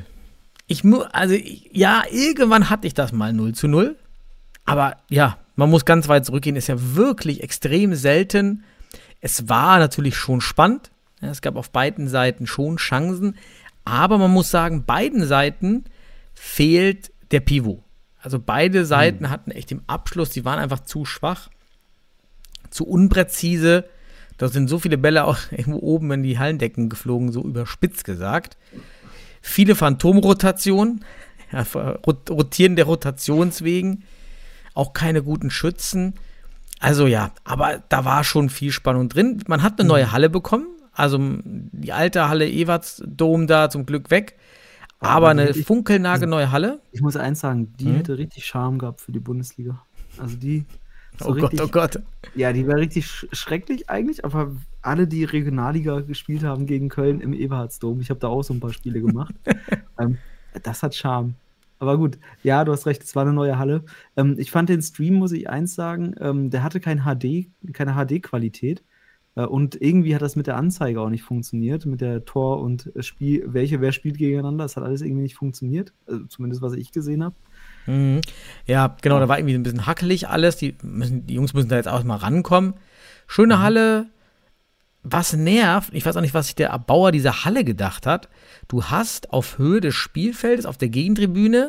Irgendwann hatte ich das mal 0-0. Aber ja, man muss ganz weit zurückgehen, ist ja wirklich extrem selten. Es war natürlich schon spannend. Ja, es gab auf beiden Seiten schon Chancen. Aber man muss sagen, beiden Seiten fehlt der Pivot. Also beide Seiten hatten echt im Abschluss, die waren einfach zu schwach, zu unpräzise. Da sind so viele Bälle auch irgendwo oben in die Hallendecken geflogen, so überspitzt gesagt. Viele Phantomrotationen, ja, rotieren der Rotationswegen, auch keine guten Schützen. Also ja, aber da war schon viel Spannung drin. Man hat eine neue Halle bekommen, also die alte Halle Ewartsdom da zum Glück weg, aber eine funkelnagelneue Halle. Ich muss eins sagen, die hätte richtig Charme gehabt für die Bundesliga. Also die oh Gott. Ja, die wäre richtig schrecklich eigentlich, aber alle, die Regionalliga gespielt haben gegen Köln im Eberhardsdom, ich habe da auch so ein paar Spiele gemacht, das hat Charme. Aber gut, ja, du hast recht, es war eine neue Halle. Ich fand den Stream, muss ich eins sagen, der hatte keine HD-Qualität und irgendwie hat das mit der Anzeige auch nicht funktioniert, mit der Tor- und Spiel, wer spielt gegeneinander, das hat alles irgendwie nicht funktioniert, also zumindest was ich gesehen habe. Ja, genau, da war irgendwie ein bisschen hackelig alles. Die Jungs müssen da jetzt auch mal rankommen. Schöne Halle. Was nervt, ich weiß auch nicht, was sich der Bauer dieser Halle gedacht hat. Du hast auf Höhe des Spielfeldes, auf der Gegentribüne,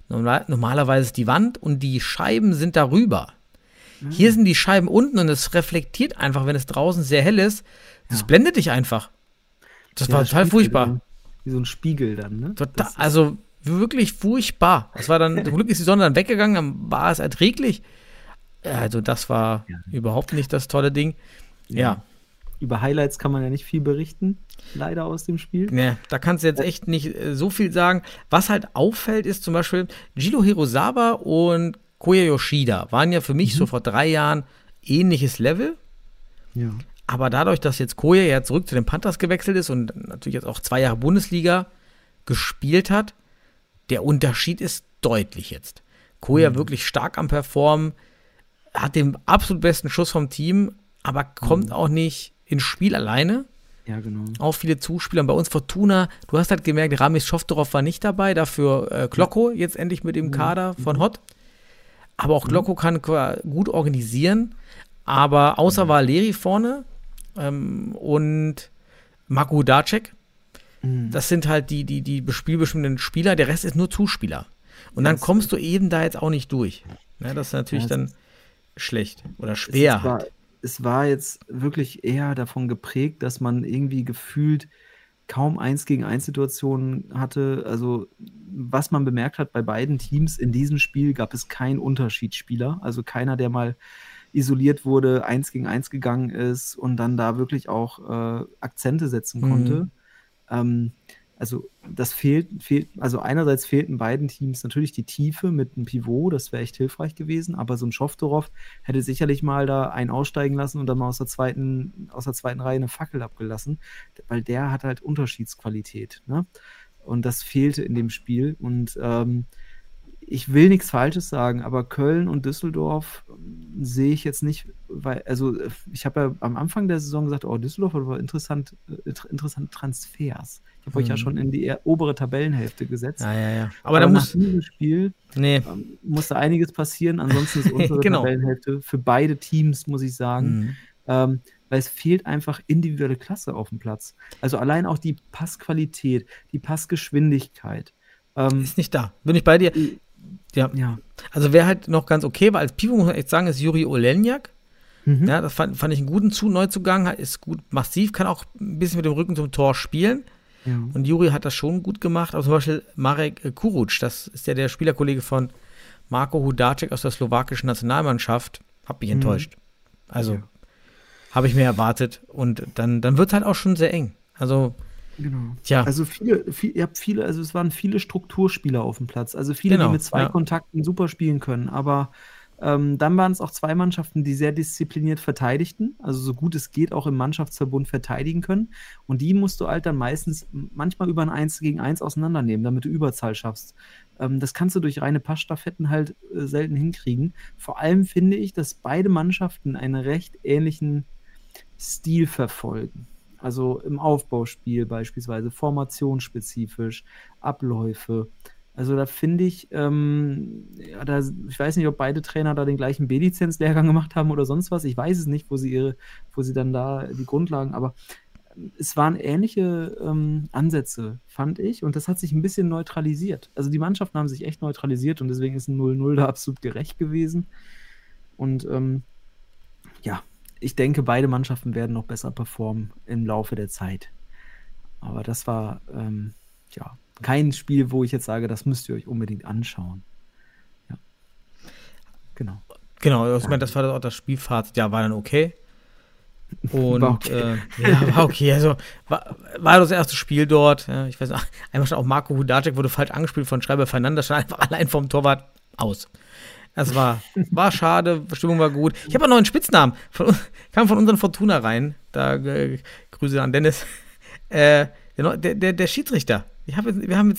Normalerweise ist die Wand und die Scheiben sind darüber. Hier sind die Scheiben unten und es reflektiert einfach, wenn es draußen sehr hell ist. Das blendet dich einfach. Das war total furchtbar. Wie so ein Spiegel dann, ne? Total, also wirklich furchtbar. Das war dann, zum Glück ist die Sonne dann weggegangen, dann war es erträglich. Also das war überhaupt nicht das tolle Ding. Ja. Über Highlights kann man ja nicht viel berichten, leider aus dem Spiel. Nee, da kannst du jetzt echt nicht so viel sagen. Was halt auffällt, ist zum Beispiel Jiro Hirosawa und Koya Yoshida waren ja für mich so vor 3 Jahren ähnliches Level. Ja. Aber dadurch, dass jetzt Koya ja zurück zu den Panthers gewechselt ist und natürlich jetzt auch 2 Jahre Bundesliga gespielt hat, der Unterschied ist deutlich jetzt. Koya wirklich stark am Performen, hat den absolut besten Schuss vom Team, aber kommt auch nicht ins Spiel alleine. Ja, genau. Auch viele Zuspieler. Und bei uns Fortuna, du hast halt gemerkt, Ramis Schoftorov war nicht dabei, dafür Klocko jetzt endlich mit dem Kader von Hott. Aber auch Klocko kann gut organisieren. Aber außer Valeri vorne und Marko Hudacek, das sind halt die spielbestimmenden Spieler, der Rest ist nur Zuspieler. Und dann kommst du eben da jetzt auch nicht durch. Ja, das ist natürlich dann schlecht oder schwer. Es war jetzt wirklich eher davon geprägt, dass man irgendwie gefühlt kaum 1-gegen-1 Situationen hatte. Also was man bemerkt hat bei beiden Teams, in diesem Spiel gab es keinen Unterschiedsspieler. Also keiner, der mal isoliert wurde, 1-gegen-1 gegangen ist und dann da wirklich auch Akzente setzen konnte. Also das fehlt, also einerseits fehlten beiden Teams natürlich die Tiefe mit einem Pivot, das wäre echt hilfreich gewesen, aber so ein Schoftorov hätte sicherlich mal da einen aussteigen lassen und dann mal aus der zweiten Reihe eine Fackel abgelassen, weil der hat halt Unterschiedsqualität, ne? Und das fehlte in dem Spiel und ich will nichts Falsches sagen, aber Köln und Düsseldorf sehe ich jetzt nicht, weil, also ich habe ja am Anfang der Saison gesagt, oh, Düsseldorf hat aber interessante Transfers. Ich habe euch ja schon in die obere Tabellenhälfte gesetzt. Ja. Aber da nach muss diesem Spiel musste einiges passieren, ansonsten ist unsere Tabellenhälfte für beide Teams, muss ich sagen, weil es fehlt einfach individuelle Klasse auf dem Platz. Also allein auch die Passqualität, die Passgeschwindigkeit. Ist nicht da. Bin ich bei dir? Ja. Also wer halt noch ganz okay war, als Pivot muss man echt sagen, ist Juri Olenjak. Ja, das fand ich einen guten Neuzugang, ist gut massiv, kann auch ein bisschen mit dem Rücken zum Tor spielen. Ja. Und Juri hat das schon gut gemacht. Aber zum Beispiel Marek Kuruc, das ist ja der Spielerkollege von Marko Hudacek aus der slowakischen Nationalmannschaft, hat mich enttäuscht. Also habe ich mir erwartet. Und dann wird es halt auch schon sehr eng. Also genau. Tja. Also es waren viele Strukturspieler auf dem Platz. Also viele, die mit 2 Kontakten super spielen können. Aber dann waren es auch 2 Mannschaften, die sehr diszipliniert verteidigten. Also so gut es geht auch im Mannschaftsverbund verteidigen können. Und die musst du halt dann manchmal über ein 1-gegen-1 auseinandernehmen, damit du Überzahl schaffst. Das kannst du durch reine Passstaffetten halt selten hinkriegen. Vor allem finde ich, dass beide Mannschaften einen recht ähnlichen Stil verfolgen. Also im Aufbauspiel beispielsweise, formationsspezifisch, Abläufe. Also da finde ich, ich weiß nicht, ob beide Trainer da den gleichen B-Lizenz-Lehrgang gemacht haben oder sonst was. Ich weiß es nicht, wo sie dann da die Grundlagen, aber es waren ähnliche Ansätze, fand ich. Und das hat sich ein bisschen neutralisiert. Also die Mannschaften haben sich echt neutralisiert und deswegen ist ein 0-0 da absolut gerecht gewesen. Und ich denke, beide Mannschaften werden noch besser performen im Laufe der Zeit. Aber das war, kein Spiel, wo ich jetzt sage, das müsst ihr euch unbedingt anschauen. Ja. Genau. Genau, ich meine, das war auch das Spielfazit. Ja, war dann okay. Und war okay. War okay. Also war das erste Spiel dort. Ja, ich weiß nicht, einmal schon auch Marko Hudacek wurde falsch angespielt von Schreiber Fernandes, stand einfach allein vom Torwart aus. Das war schade, Stimmung war gut. Ich habe auch noch einen Spitznamen. Kam von unseren Fortuna rein. Da Grüße an Dennis. Der Schiedsrichter. Wir haben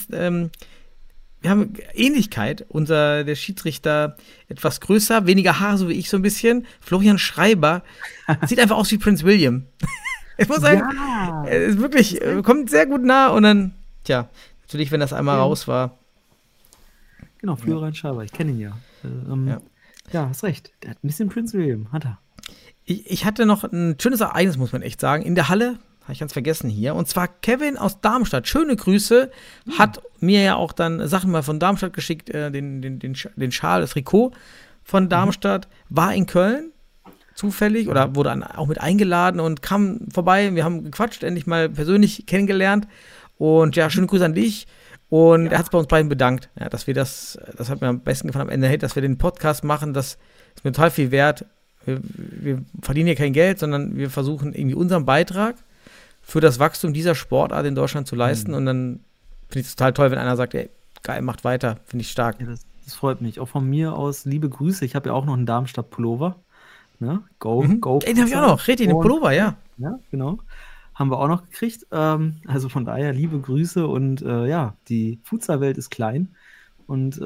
Ähnlichkeit. Der Schiedsrichter etwas größer, weniger Haare, so wie ich so ein bisschen. Florian Schreiber sieht einfach aus wie Prince William. Ich muss sagen, er ist wirklich, kommt sehr gut nah und dann, natürlich, wenn das einmal raus war. Genau, Florian Schreiber, ich kenne ihn ja. Ja, hast recht. Der hat ein bisschen Prince William, hat er. Ich hatte noch ein schönes Ereignis, muss man echt sagen. In der Halle habe ich ganz vergessen hier. Und zwar Kevin aus Darmstadt. Schöne Grüße. Hat mir ja auch dann Sachen mal von Darmstadt geschickt, den Schal, das Trikot von Darmstadt. War in Köln zufällig oder wurde auch mit eingeladen und kam vorbei. Wir haben gequatscht, endlich mal persönlich kennengelernt. Und ja, schöne Grüße an dich. Und er hat es bei uns beiden bedankt, ja, dass wir das hat mir am besten gefallen am Ende, dass wir den Podcast machen. Das ist mir total viel wert. Wir verdienen hier kein Geld, sondern wir versuchen irgendwie unseren Beitrag für das Wachstum dieser Sportart in Deutschland zu leisten. Und dann finde ich es total toll, wenn einer sagt, ey, geil, macht weiter. Finde ich stark. Ja, das freut mich. Auch von mir aus liebe Grüße. Ich habe ja auch noch einen Darmstadt-Pullover. Ne? Go. Den habe ich auch noch. Richtig, den Pullover, ja. Ja, genau. Haben wir auch noch gekriegt. Also von daher liebe Grüße und die Futsal-Welt ist klein. Und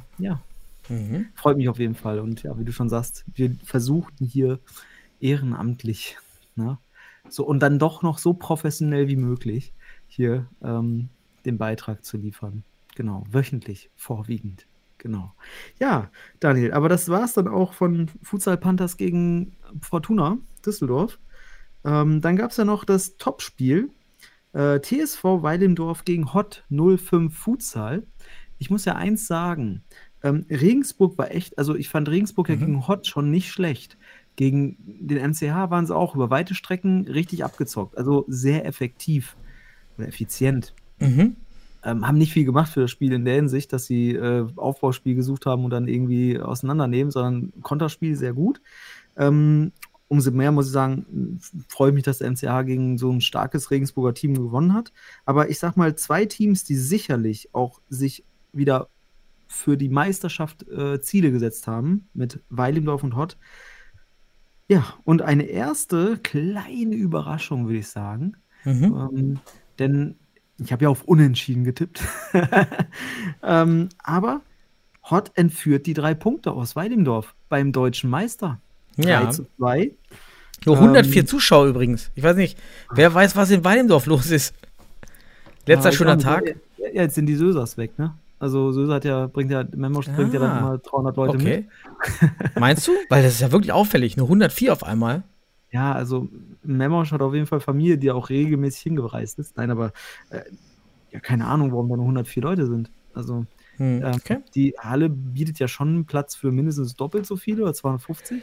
freut mich auf jeden Fall. Und ja, wie du schon sagst, wir versuchten hier ehrenamtlich, ne? So, und dann doch noch so professionell wie möglich hier den Beitrag zu liefern. Genau, wöchentlich, vorwiegend. Genau. Ja, Daniel, aber das war es dann auch von Futsal Panthers gegen Fortuna Düsseldorf. Dann gab es ja noch das Topspiel TSV Weilendorf gegen Hott 05 Futsal. Ich muss ja eins sagen, Regensburg war echt, also ich fand Regensburg ja gegen Hott schon nicht schlecht. Gegen den MCH waren sie auch über weite Strecken richtig abgezockt, also sehr effektiv oder effizient. Haben nicht viel gemacht für das Spiel in der Hinsicht, dass sie Aufbauspiel gesucht haben und dann irgendwie auseinandernehmen, sondern Konterspiel sehr gut. Umso mehr, muss ich sagen, freue ich mich, dass der MCH gegen so ein starkes Regensburger Team gewonnen hat. Aber ich sag mal, zwei Teams, die sicherlich auch sich wieder für die Meisterschaft Ziele gesetzt haben, mit Weilendorf und Hott. Ja, und eine erste kleine Überraschung, würde ich sagen. Denn ich habe ja auf Unentschieden getippt. Aber Hott entführt die 3 Punkte aus Weilendorf beim deutschen Meister. 3:2. Nur 104 Zuschauer übrigens. Ich weiß nicht, wer weiß, was in Weilendorf los ist. Letzter schöner Tag. Ja, jetzt sind die Sösers weg, ne? Also Söser bringt ja dann immer 300 Leute mit. Meinst du? Weil das ist ja wirklich auffällig. Nur 104 auf einmal. Ja, also Memosch hat auf jeden Fall Familie, die auch regelmäßig hingereist ist. Nein, aber keine Ahnung, warum da nur 104 Leute sind. Also die Halle bietet ja schon Platz für mindestens doppelt so viele oder 250.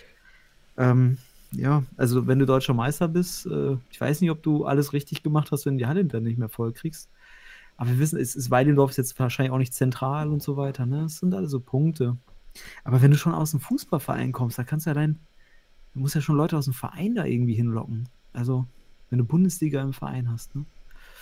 Also wenn du deutscher Meister bist, ich weiß nicht, ob du alles richtig gemacht hast, wenn du die Halle dann nicht mehr voll kriegst. Aber wir wissen, Weilendorf ist jetzt wahrscheinlich auch nicht zentral und so weiter. Ne? Das sind alle so Punkte. Aber wenn du schon aus dem Fußballverein kommst, da kannst du ja du musst ja schon Leute aus dem Verein da irgendwie hinlocken. Also, wenn du Bundesliga im Verein hast, ne?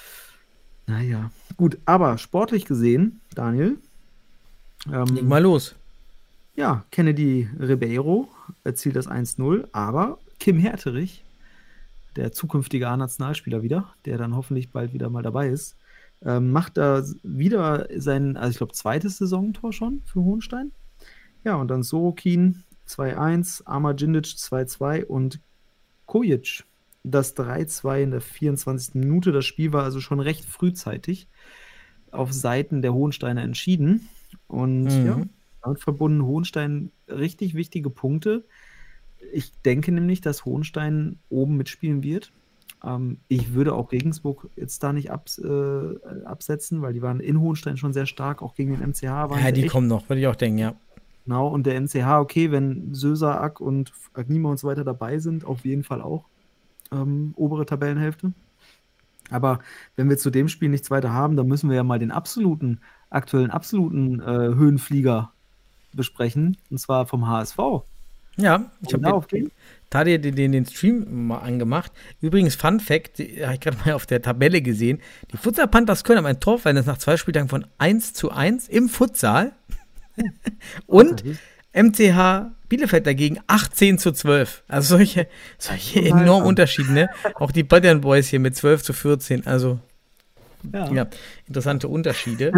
Naja, gut. Aber sportlich gesehen, Daniel. Leg mal los. Ja, Kennedy Ribeiro erzielt das 1:0, aber Kim Herterich, der zukünftige A-Nationalspieler wieder, der dann hoffentlich bald wieder mal dabei ist, macht da wieder sein, ich glaube, zweites Saisontor schon für Hohenstein. Ja, und dann Sorokin 2:1, Amar-Djindjic 2:2 und Kojic das 3:2 in der 24. Minute. Das Spiel war also schon recht frühzeitig auf Seiten der Hohensteiner entschieden. Und damit verbunden Hohenstein richtig wichtige Punkte. Ich denke nämlich, dass Hohenstein oben mitspielen wird. Ich würde auch Regensburg jetzt da nicht absetzen, weil die waren in Hohenstein schon sehr stark, auch gegen den MCH. Ja, die kommen noch, würde ich auch denken, ja. Genau, und der MCH, okay, wenn Söser, Ack und Agnima und so weiter dabei sind, auf jeden Fall auch obere Tabellenhälfte. Aber wenn wir zu dem Spiel nichts weiter haben, dann müssen wir ja mal den aktuellen absoluten Höhenflieger besprechen, und zwar vom HSV. Ja, ich habe den Stream mal angemacht. Übrigens, Fun Fact, habe ich gerade mal auf der Tabelle gesehen, die Futsal Panthers Köln haben ein Torverhältnis nach 2 Spieltagen von 1:1 im Futsal und MCH Bielefeld dagegen 18:12. Also solche enormen Unterschiede, ne? Auch die Bayern Boys hier mit 12:14, also ja, interessante Unterschiede.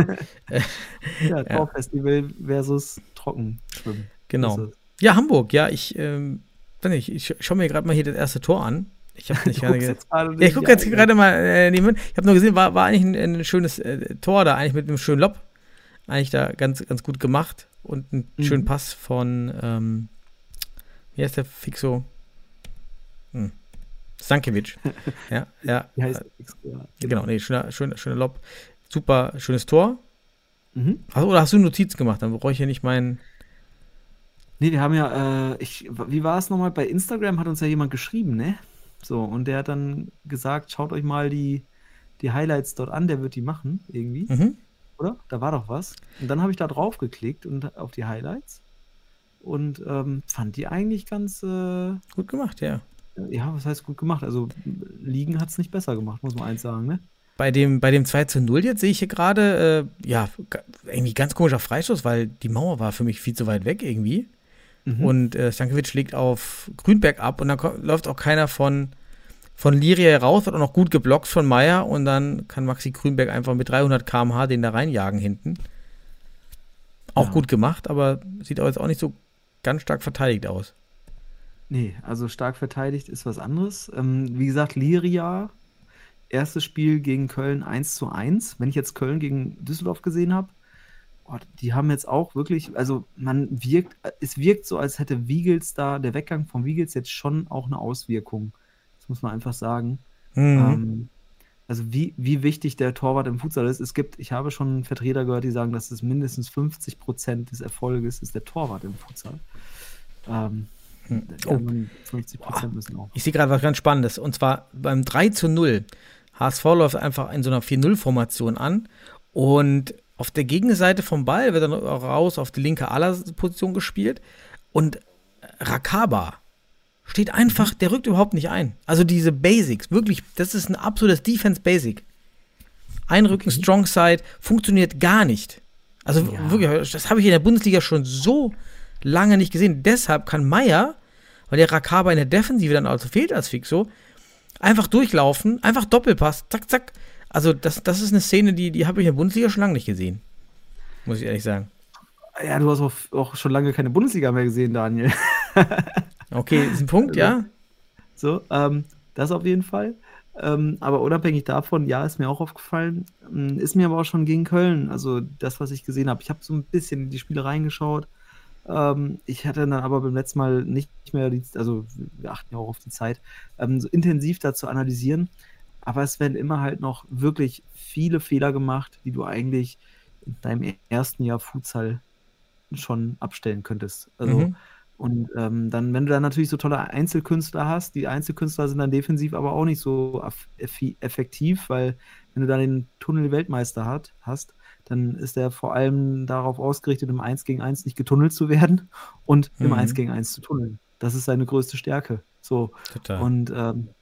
Torfestival versus Trockenschwimmen. Genau. Ja, Hamburg, ja, ich schaue mir gerade mal hier das erste Tor an. Ich habe nicht ich gucke jetzt gerade mal nehmen. Ich habe nur gesehen, war eigentlich ein schönes Tor da, eigentlich mit einem schönen Lob. Eigentlich da ganz, ganz gut gemacht. Und einen schönen Pass von, wie heißt der Fixo? Stankiewicz. Ja. Wie heißt Genau, nee, schöner Lob. Super, schönes Tor. Oder hast du Notiz gemacht? Dann brauche ich ja nicht meinen. Nee, wir haben ja, wie war es nochmal? Bei Instagram hat uns ja jemand geschrieben, ne? So, und der hat dann gesagt, schaut euch mal die Highlights dort an, der wird die machen, irgendwie. Oder? Da war doch was. Und dann habe ich da drauf geklickt und auf die Highlights und fand die eigentlich ganz gut gemacht, ja. Ja, was heißt gut gemacht? Also Ligen hat es nicht besser gemacht, muss man eins sagen, ne? Bei dem 2:0 jetzt sehe ich hier gerade, irgendwie ganz komischer Freistoß, weil die Mauer war für mich viel zu weit weg irgendwie. Und Stankiewicz legt auf Grünberg ab und dann läuft auch keiner von Liria raus, wird auch noch gut geblockt von Meier und dann kann Maxi Grünberg einfach mit 300 km/h den da reinjagen hinten. Auch gut gemacht, aber sieht auch jetzt auch nicht so ganz stark verteidigt aus. Nee, also stark verteidigt ist was anderes. Wie gesagt, Liria, erstes Spiel gegen Köln 1:1. Wenn ich jetzt Köln gegen Düsseldorf gesehen habe, die haben jetzt auch wirklich, also es wirkt so, als hätte Wiegels da, der Weggang von Wiegels jetzt schon auch eine Auswirkung. Das muss man einfach sagen. Also wie wichtig der Torwart im Futsal ist. Ich habe schon Vertreter gehört, die sagen, dass es mindestens 50% des Erfolges ist der Torwart im Futsal. 50% müssen auch. Ich sehe gerade was ganz Spannendes. Und zwar beim 3:0. HSV läuft einfach in so einer 4-0-Formation an. Und auf der Gegenseite vom Ball wird dann raus auf die linke Ala-Position gespielt. Und Rakaba steht einfach, der rückt überhaupt nicht ein. Also diese Basics, wirklich, das ist ein absolutes Defense-Basic. Einrücken, Strong Side, funktioniert gar nicht. Also wirklich, das habe ich in der Bundesliga schon so lange nicht gesehen. Deshalb kann Meier, weil der Rakaba in der Defensive dann also fehlt als Fixo, einfach durchlaufen, einfach Doppelpass, zack, zack. Also das ist eine Szene, die habe ich in der Bundesliga schon lange nicht gesehen. Muss ich ehrlich sagen. Ja, du hast auch schon lange keine Bundesliga mehr gesehen, Daniel. Okay, ist ein Punkt, ja. So, das auf jeden Fall. Aber unabhängig davon, ja, ist mir auch aufgefallen. Ist mir aber auch schon gegen Köln, also das, was ich gesehen habe. Ich habe so ein bisschen in die Spiele reingeschaut. Ich hatte dann aber beim letzten Mal nicht mehr, also wir achten ja auch auf die Zeit, so intensiv da zu analysieren. Aber es werden immer halt noch wirklich viele Fehler gemacht, die du eigentlich in deinem ersten Jahr Futsal schon abstellen könntest. Also und dann, wenn du dann natürlich so tolle Einzelkünstler hast, die Einzelkünstler sind dann defensiv aber auch nicht so effektiv, weil wenn du dann den Tunnel-Weltmeister hast, dann ist der vor allem darauf ausgerichtet, im 1-gegen-1 nicht getunnelt zu werden und im 1-gegen-1 zu tunneln. Das ist seine größte Stärke. So. Total. Und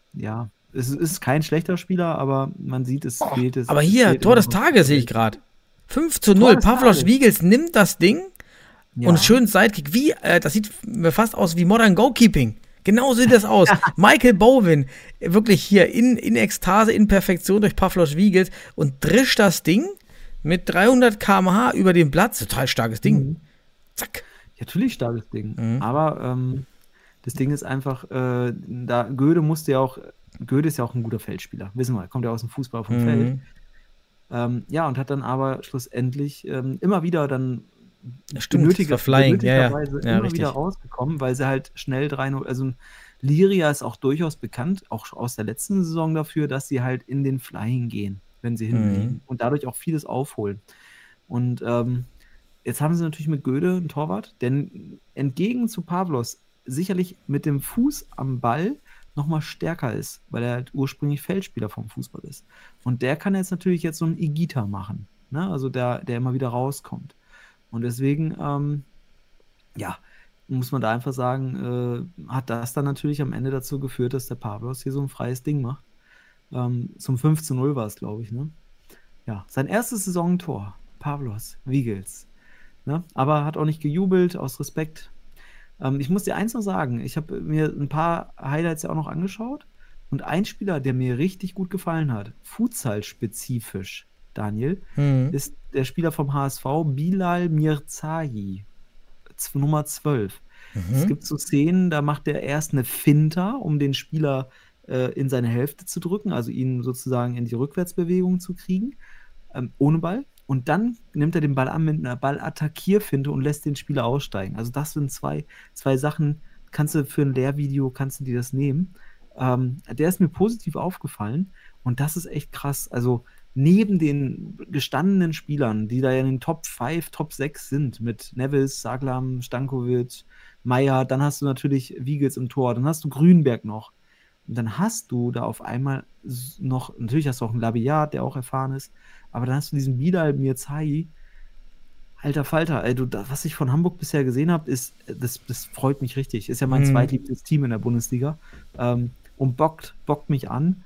es ist kein schlechter Spieler, aber man sieht, es fehlt es. Aber hier, Tor des Tages sehe ich gerade. 5:0. Pavlos Wiegels nimmt das Ding und schön Sidekick. Das sieht mir fast aus wie Modern Goalkeeping. Genau so sieht das aus. Michael Bowen, wirklich hier in Ekstase, in Perfektion durch Pavlos Wiegels und drischt das Ding mit 300 km/h über den Platz. Total starkes Ding. Zack. Ja, natürlich starkes Ding. Aber das Ding ist einfach, Göde ist ja auch ein guter Feldspieler. Wissen wir, kommt ja aus dem Fußball vom Feld. Und hat dann aber schlussendlich immer wieder dann benötigterweise immer wieder rausgekommen, weil sie halt schnell 3-0, also Liria ist auch durchaus bekannt, auch aus der letzten Saison dafür, dass sie halt in den Flying gehen, wenn sie hinliegen und dadurch auch vieles aufholen. Und jetzt haben sie natürlich mit Göde einen Torwart, der entgegen zu Pavlos sicherlich mit dem Fuß am Ball nochmal stärker ist, weil er halt ursprünglich Feldspieler vom Fußball ist. Und der kann jetzt natürlich so einen Igita machen, ne? Also der immer wieder rauskommt. Und deswegen, muss man da einfach sagen, hat das dann natürlich am Ende dazu geführt, dass der Pavlos hier so ein freies Ding macht. Zum 5:0 war es, glaube ich, ne? Ja, sein erstes Saisontor, Pavlos Wiegels. Ne? Aber hat auch nicht gejubelt, aus Respekt. Ich muss dir eins noch sagen, ich habe mir ein paar Highlights ja auch noch angeschaut und ein Spieler, der mir richtig gut gefallen hat, Futsal-spezifisch, Daniel, ist der Spieler vom HSV, Bilal Mirzahi, Nummer 12. Es gibt so Szenen, da macht er erst eine Finta, um den Spieler in seine Hälfte zu drücken, also ihn sozusagen in die Rückwärtsbewegung zu kriegen, ohne Ball. Und dann nimmt er den Ball an mit einer Ballattackierfinte und lässt den Spieler aussteigen. Also das sind zwei Sachen, kannst du für ein Lehrvideo, kannst du dir das nehmen. Der ist mir positiv aufgefallen und das ist echt krass. Also neben den gestandenen Spielern, die da ja in den Top 5, Top 6 sind, mit Neves, Saglam, Stankovic, Meier, dann hast du natürlich Wiegels im Tor, dann hast du Grünberg noch. Und dann hast du da auf einmal noch, natürlich hast du auch einen Labiat, der auch erfahren ist, aber dann hast du diesen Bilal Mirzai, alter Falter, was ich von Hamburg bisher gesehen habe, das freut mich richtig. Ist ja mein zweitliebstes Team in der Bundesliga. Und bockt mich an.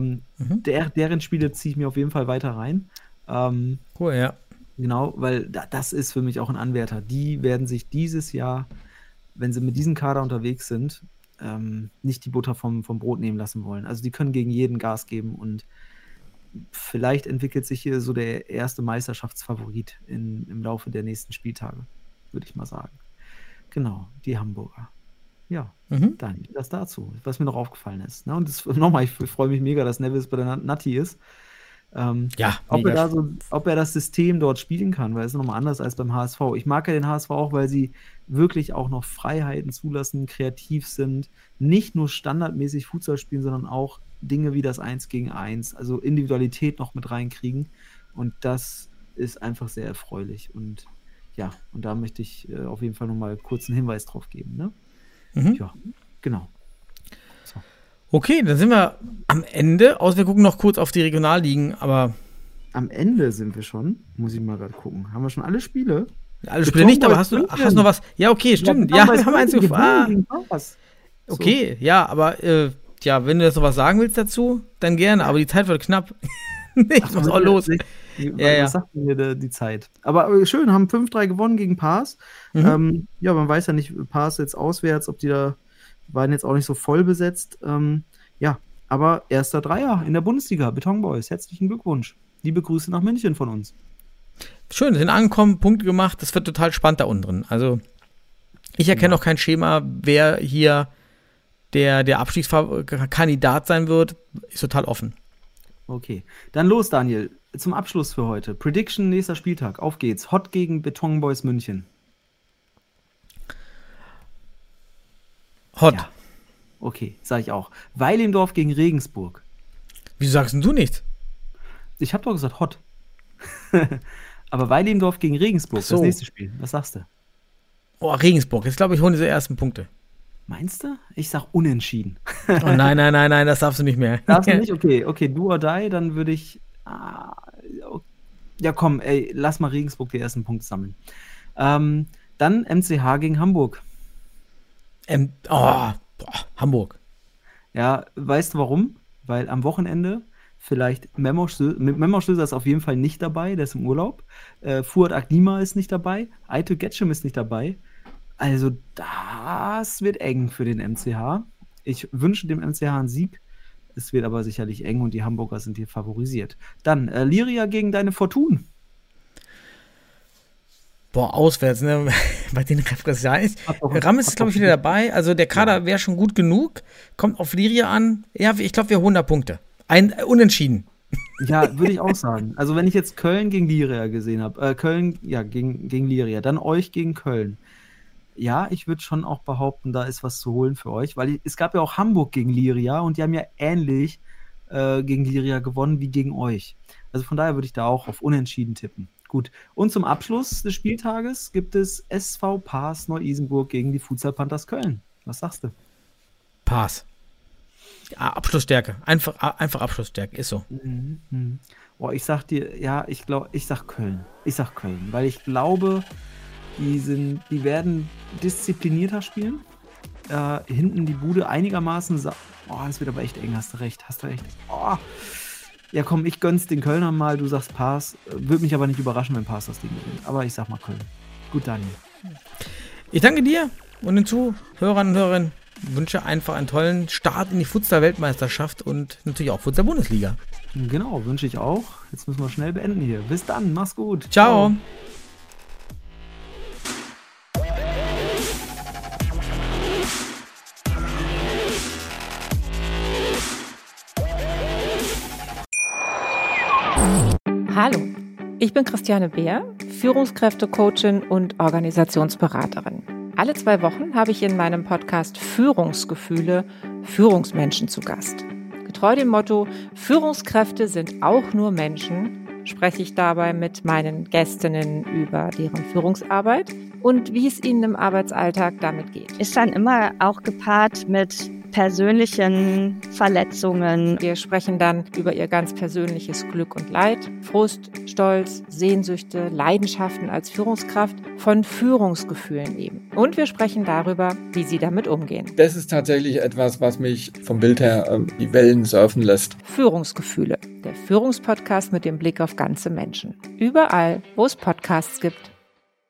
Deren Spiele ziehe ich mir auf jeden Fall weiter rein. Cool, ja. Genau, weil das ist für mich auch ein Anwärter. Die werden sich dieses Jahr, wenn sie mit diesem Kader unterwegs sind, nicht die Butter vom Brot nehmen lassen wollen. Also die können gegen jeden Gas geben und vielleicht entwickelt sich hier so der erste Meisterschaftsfavorit im Laufe der nächsten Spieltage, würde ich mal sagen. Genau, die Hamburger. Ja, dann das dazu, was mir noch aufgefallen ist. Ne? Und nochmal, ich freue mich mega, dass Neves bei der Nati ist. Ob er das System dort spielen kann, weil es ist nochmal anders als beim HSV. Ich mag ja den HSV auch, weil sie wirklich auch noch Freiheiten zulassen, kreativ sind, nicht nur standardmäßig Futsal spielen, sondern auch Dinge wie das 1 gegen 1, also Individualität noch mit reinkriegen. Und das ist einfach sehr erfreulich. Und ja, und da möchte ich auf jeden Fall nochmal kurz einen Hinweis drauf geben. Ne? Ja, genau. So. Okay, dann sind wir am Ende. Wir gucken noch kurz auf die Regionalligen, aber. Am Ende sind wir schon. Muss ich mal gerade gucken. Haben wir schon alle Spiele? Alle Spiele nicht, aber hast du noch was? Ja, okay, stimmt. Ja, wir haben eins gefragt. Okay, ja, aber wenn du jetzt noch was sagen willst dazu, dann gerne, aber die Zeit wird knapp. Ich muss auch los. Was sagt mir die Zeit? Aber schön, haben 5-3 gewonnen gegen Paas. Man weiß ja nicht, Paas jetzt auswärts, ob die da waren jetzt auch nicht so voll besetzt. Aber erster Dreier in der Bundesliga, Beton Boys. Herzlichen Glückwunsch. Liebe Grüße nach München von uns. Schön, sind angekommen, Punkte gemacht. Das wird total spannend da unten drin. Also, ich erkenne auch kein Schema, wer hier der Abstiegskandidat sein wird. Ist total offen. Okay, dann los, Daniel. Zum Abschluss für heute. Prediction, nächster Spieltag. Auf geht's. Hott gegen Beton Boys München. Hott. Ja. Okay, sag ich auch. Weilimdorf gegen Regensburg. Wieso sagst denn du nichts? Ich habe doch gesagt Hott. Aber Weilimdorf gegen Regensburg, das nächste Spiel. Was sagst du? Oh, Regensburg. Jetzt glaube ich, holen diese ersten Punkte. Meinst du? Ich sag unentschieden. Oh nein, das darfst du nicht mehr. Darfst du nicht? Okay, do or die, dann würde ich ja komm, lass mal Regensburg die ersten Punkte sammeln. Dann MCH gegen Hamburg. Hamburg. Ja, weißt du warum? Weil am Wochenende vielleicht Memo Schlöser ist auf jeden Fall nicht dabei, der ist im Urlaub. Fuad Agnima ist nicht dabei, Aito Getschem ist nicht dabei. Also das wird eng für den MCH. Ich wünsche dem MCH einen Sieg. Es wird aber sicherlich eng und die Hamburger sind hier favorisiert. Dann Liria gegen deine Fortun. Auswärts, ne? Bei den Repressalien. Ram ist, glaube ich, wieder dabei. Also der Kader wäre schon gut genug. Kommt auf Liria an. Ja, ich glaube, wir holen da Punkte. Unentschieden. Ja, würde ich auch sagen. Also wenn ich jetzt Köln gegen Liria gesehen habe, Köln, ja, gegen Liria, dann euch gegen Köln. Ja, ich würde schon auch behaupten, da ist was zu holen für euch, weil es gab ja auch Hamburg gegen Liria und die haben ja ähnlich gegen Liria gewonnen wie gegen euch. Also von daher würde ich da auch auf Unentschieden tippen. Gut, und zum Abschluss des Spieltages gibt es SV Paas Neu-Isenburg gegen die Futsal Panthers Köln. Was sagst du? Paas. Ja, Abschlussstärke. Einfach Abschlussstärke, ist so. Ich sag dir, ja, ich sag Köln. Ich sag Köln, weil ich glaube, die werden disziplinierter spielen. Hinten die Bude einigermaßen. Das wird aber echt eng, hast du recht. Ja, komm, ich gönn's den Kölnern mal. Du sagst Paas. Würde mich aber nicht überraschen, wenn Paas das Ding gewinnt. Aber ich sag mal Köln. Gut, Daniel. Ich danke dir und den Zuhörern und Hörerinnen. Wünsche einfach einen tollen Start in die Futsal-Weltmeisterschaft und natürlich auch Futsal-Bundesliga. Genau, wünsche ich auch. Jetzt müssen wir schnell beenden hier. Bis dann, mach's gut. Ciao. Hallo, ich bin Christiane Beer, Führungskräftecoachin und Organisationsberaterin. Alle 2 Wochen habe ich in meinem Podcast Führungsgefühle Führungsmenschen zu Gast. Getreu dem Motto, Führungskräfte sind auch nur Menschen, spreche ich dabei mit meinen Gästinnen über deren Führungsarbeit und wie es ihnen im Arbeitsalltag damit geht. Ist dann immer auch gepaart mit persönlichen Verletzungen. Wir sprechen dann über ihr ganz persönliches Glück und Leid, Frust, Stolz, Sehnsüchte, Leidenschaften als Führungskraft, von Führungsgefühlen eben. Und wir sprechen darüber, wie sie damit umgehen. Das ist tatsächlich etwas, was mich vom Bild her die Wellen surfen lässt. Führungsgefühle, der Führungspodcast mit dem Blick auf ganze Menschen. Überall, wo es Podcasts gibt.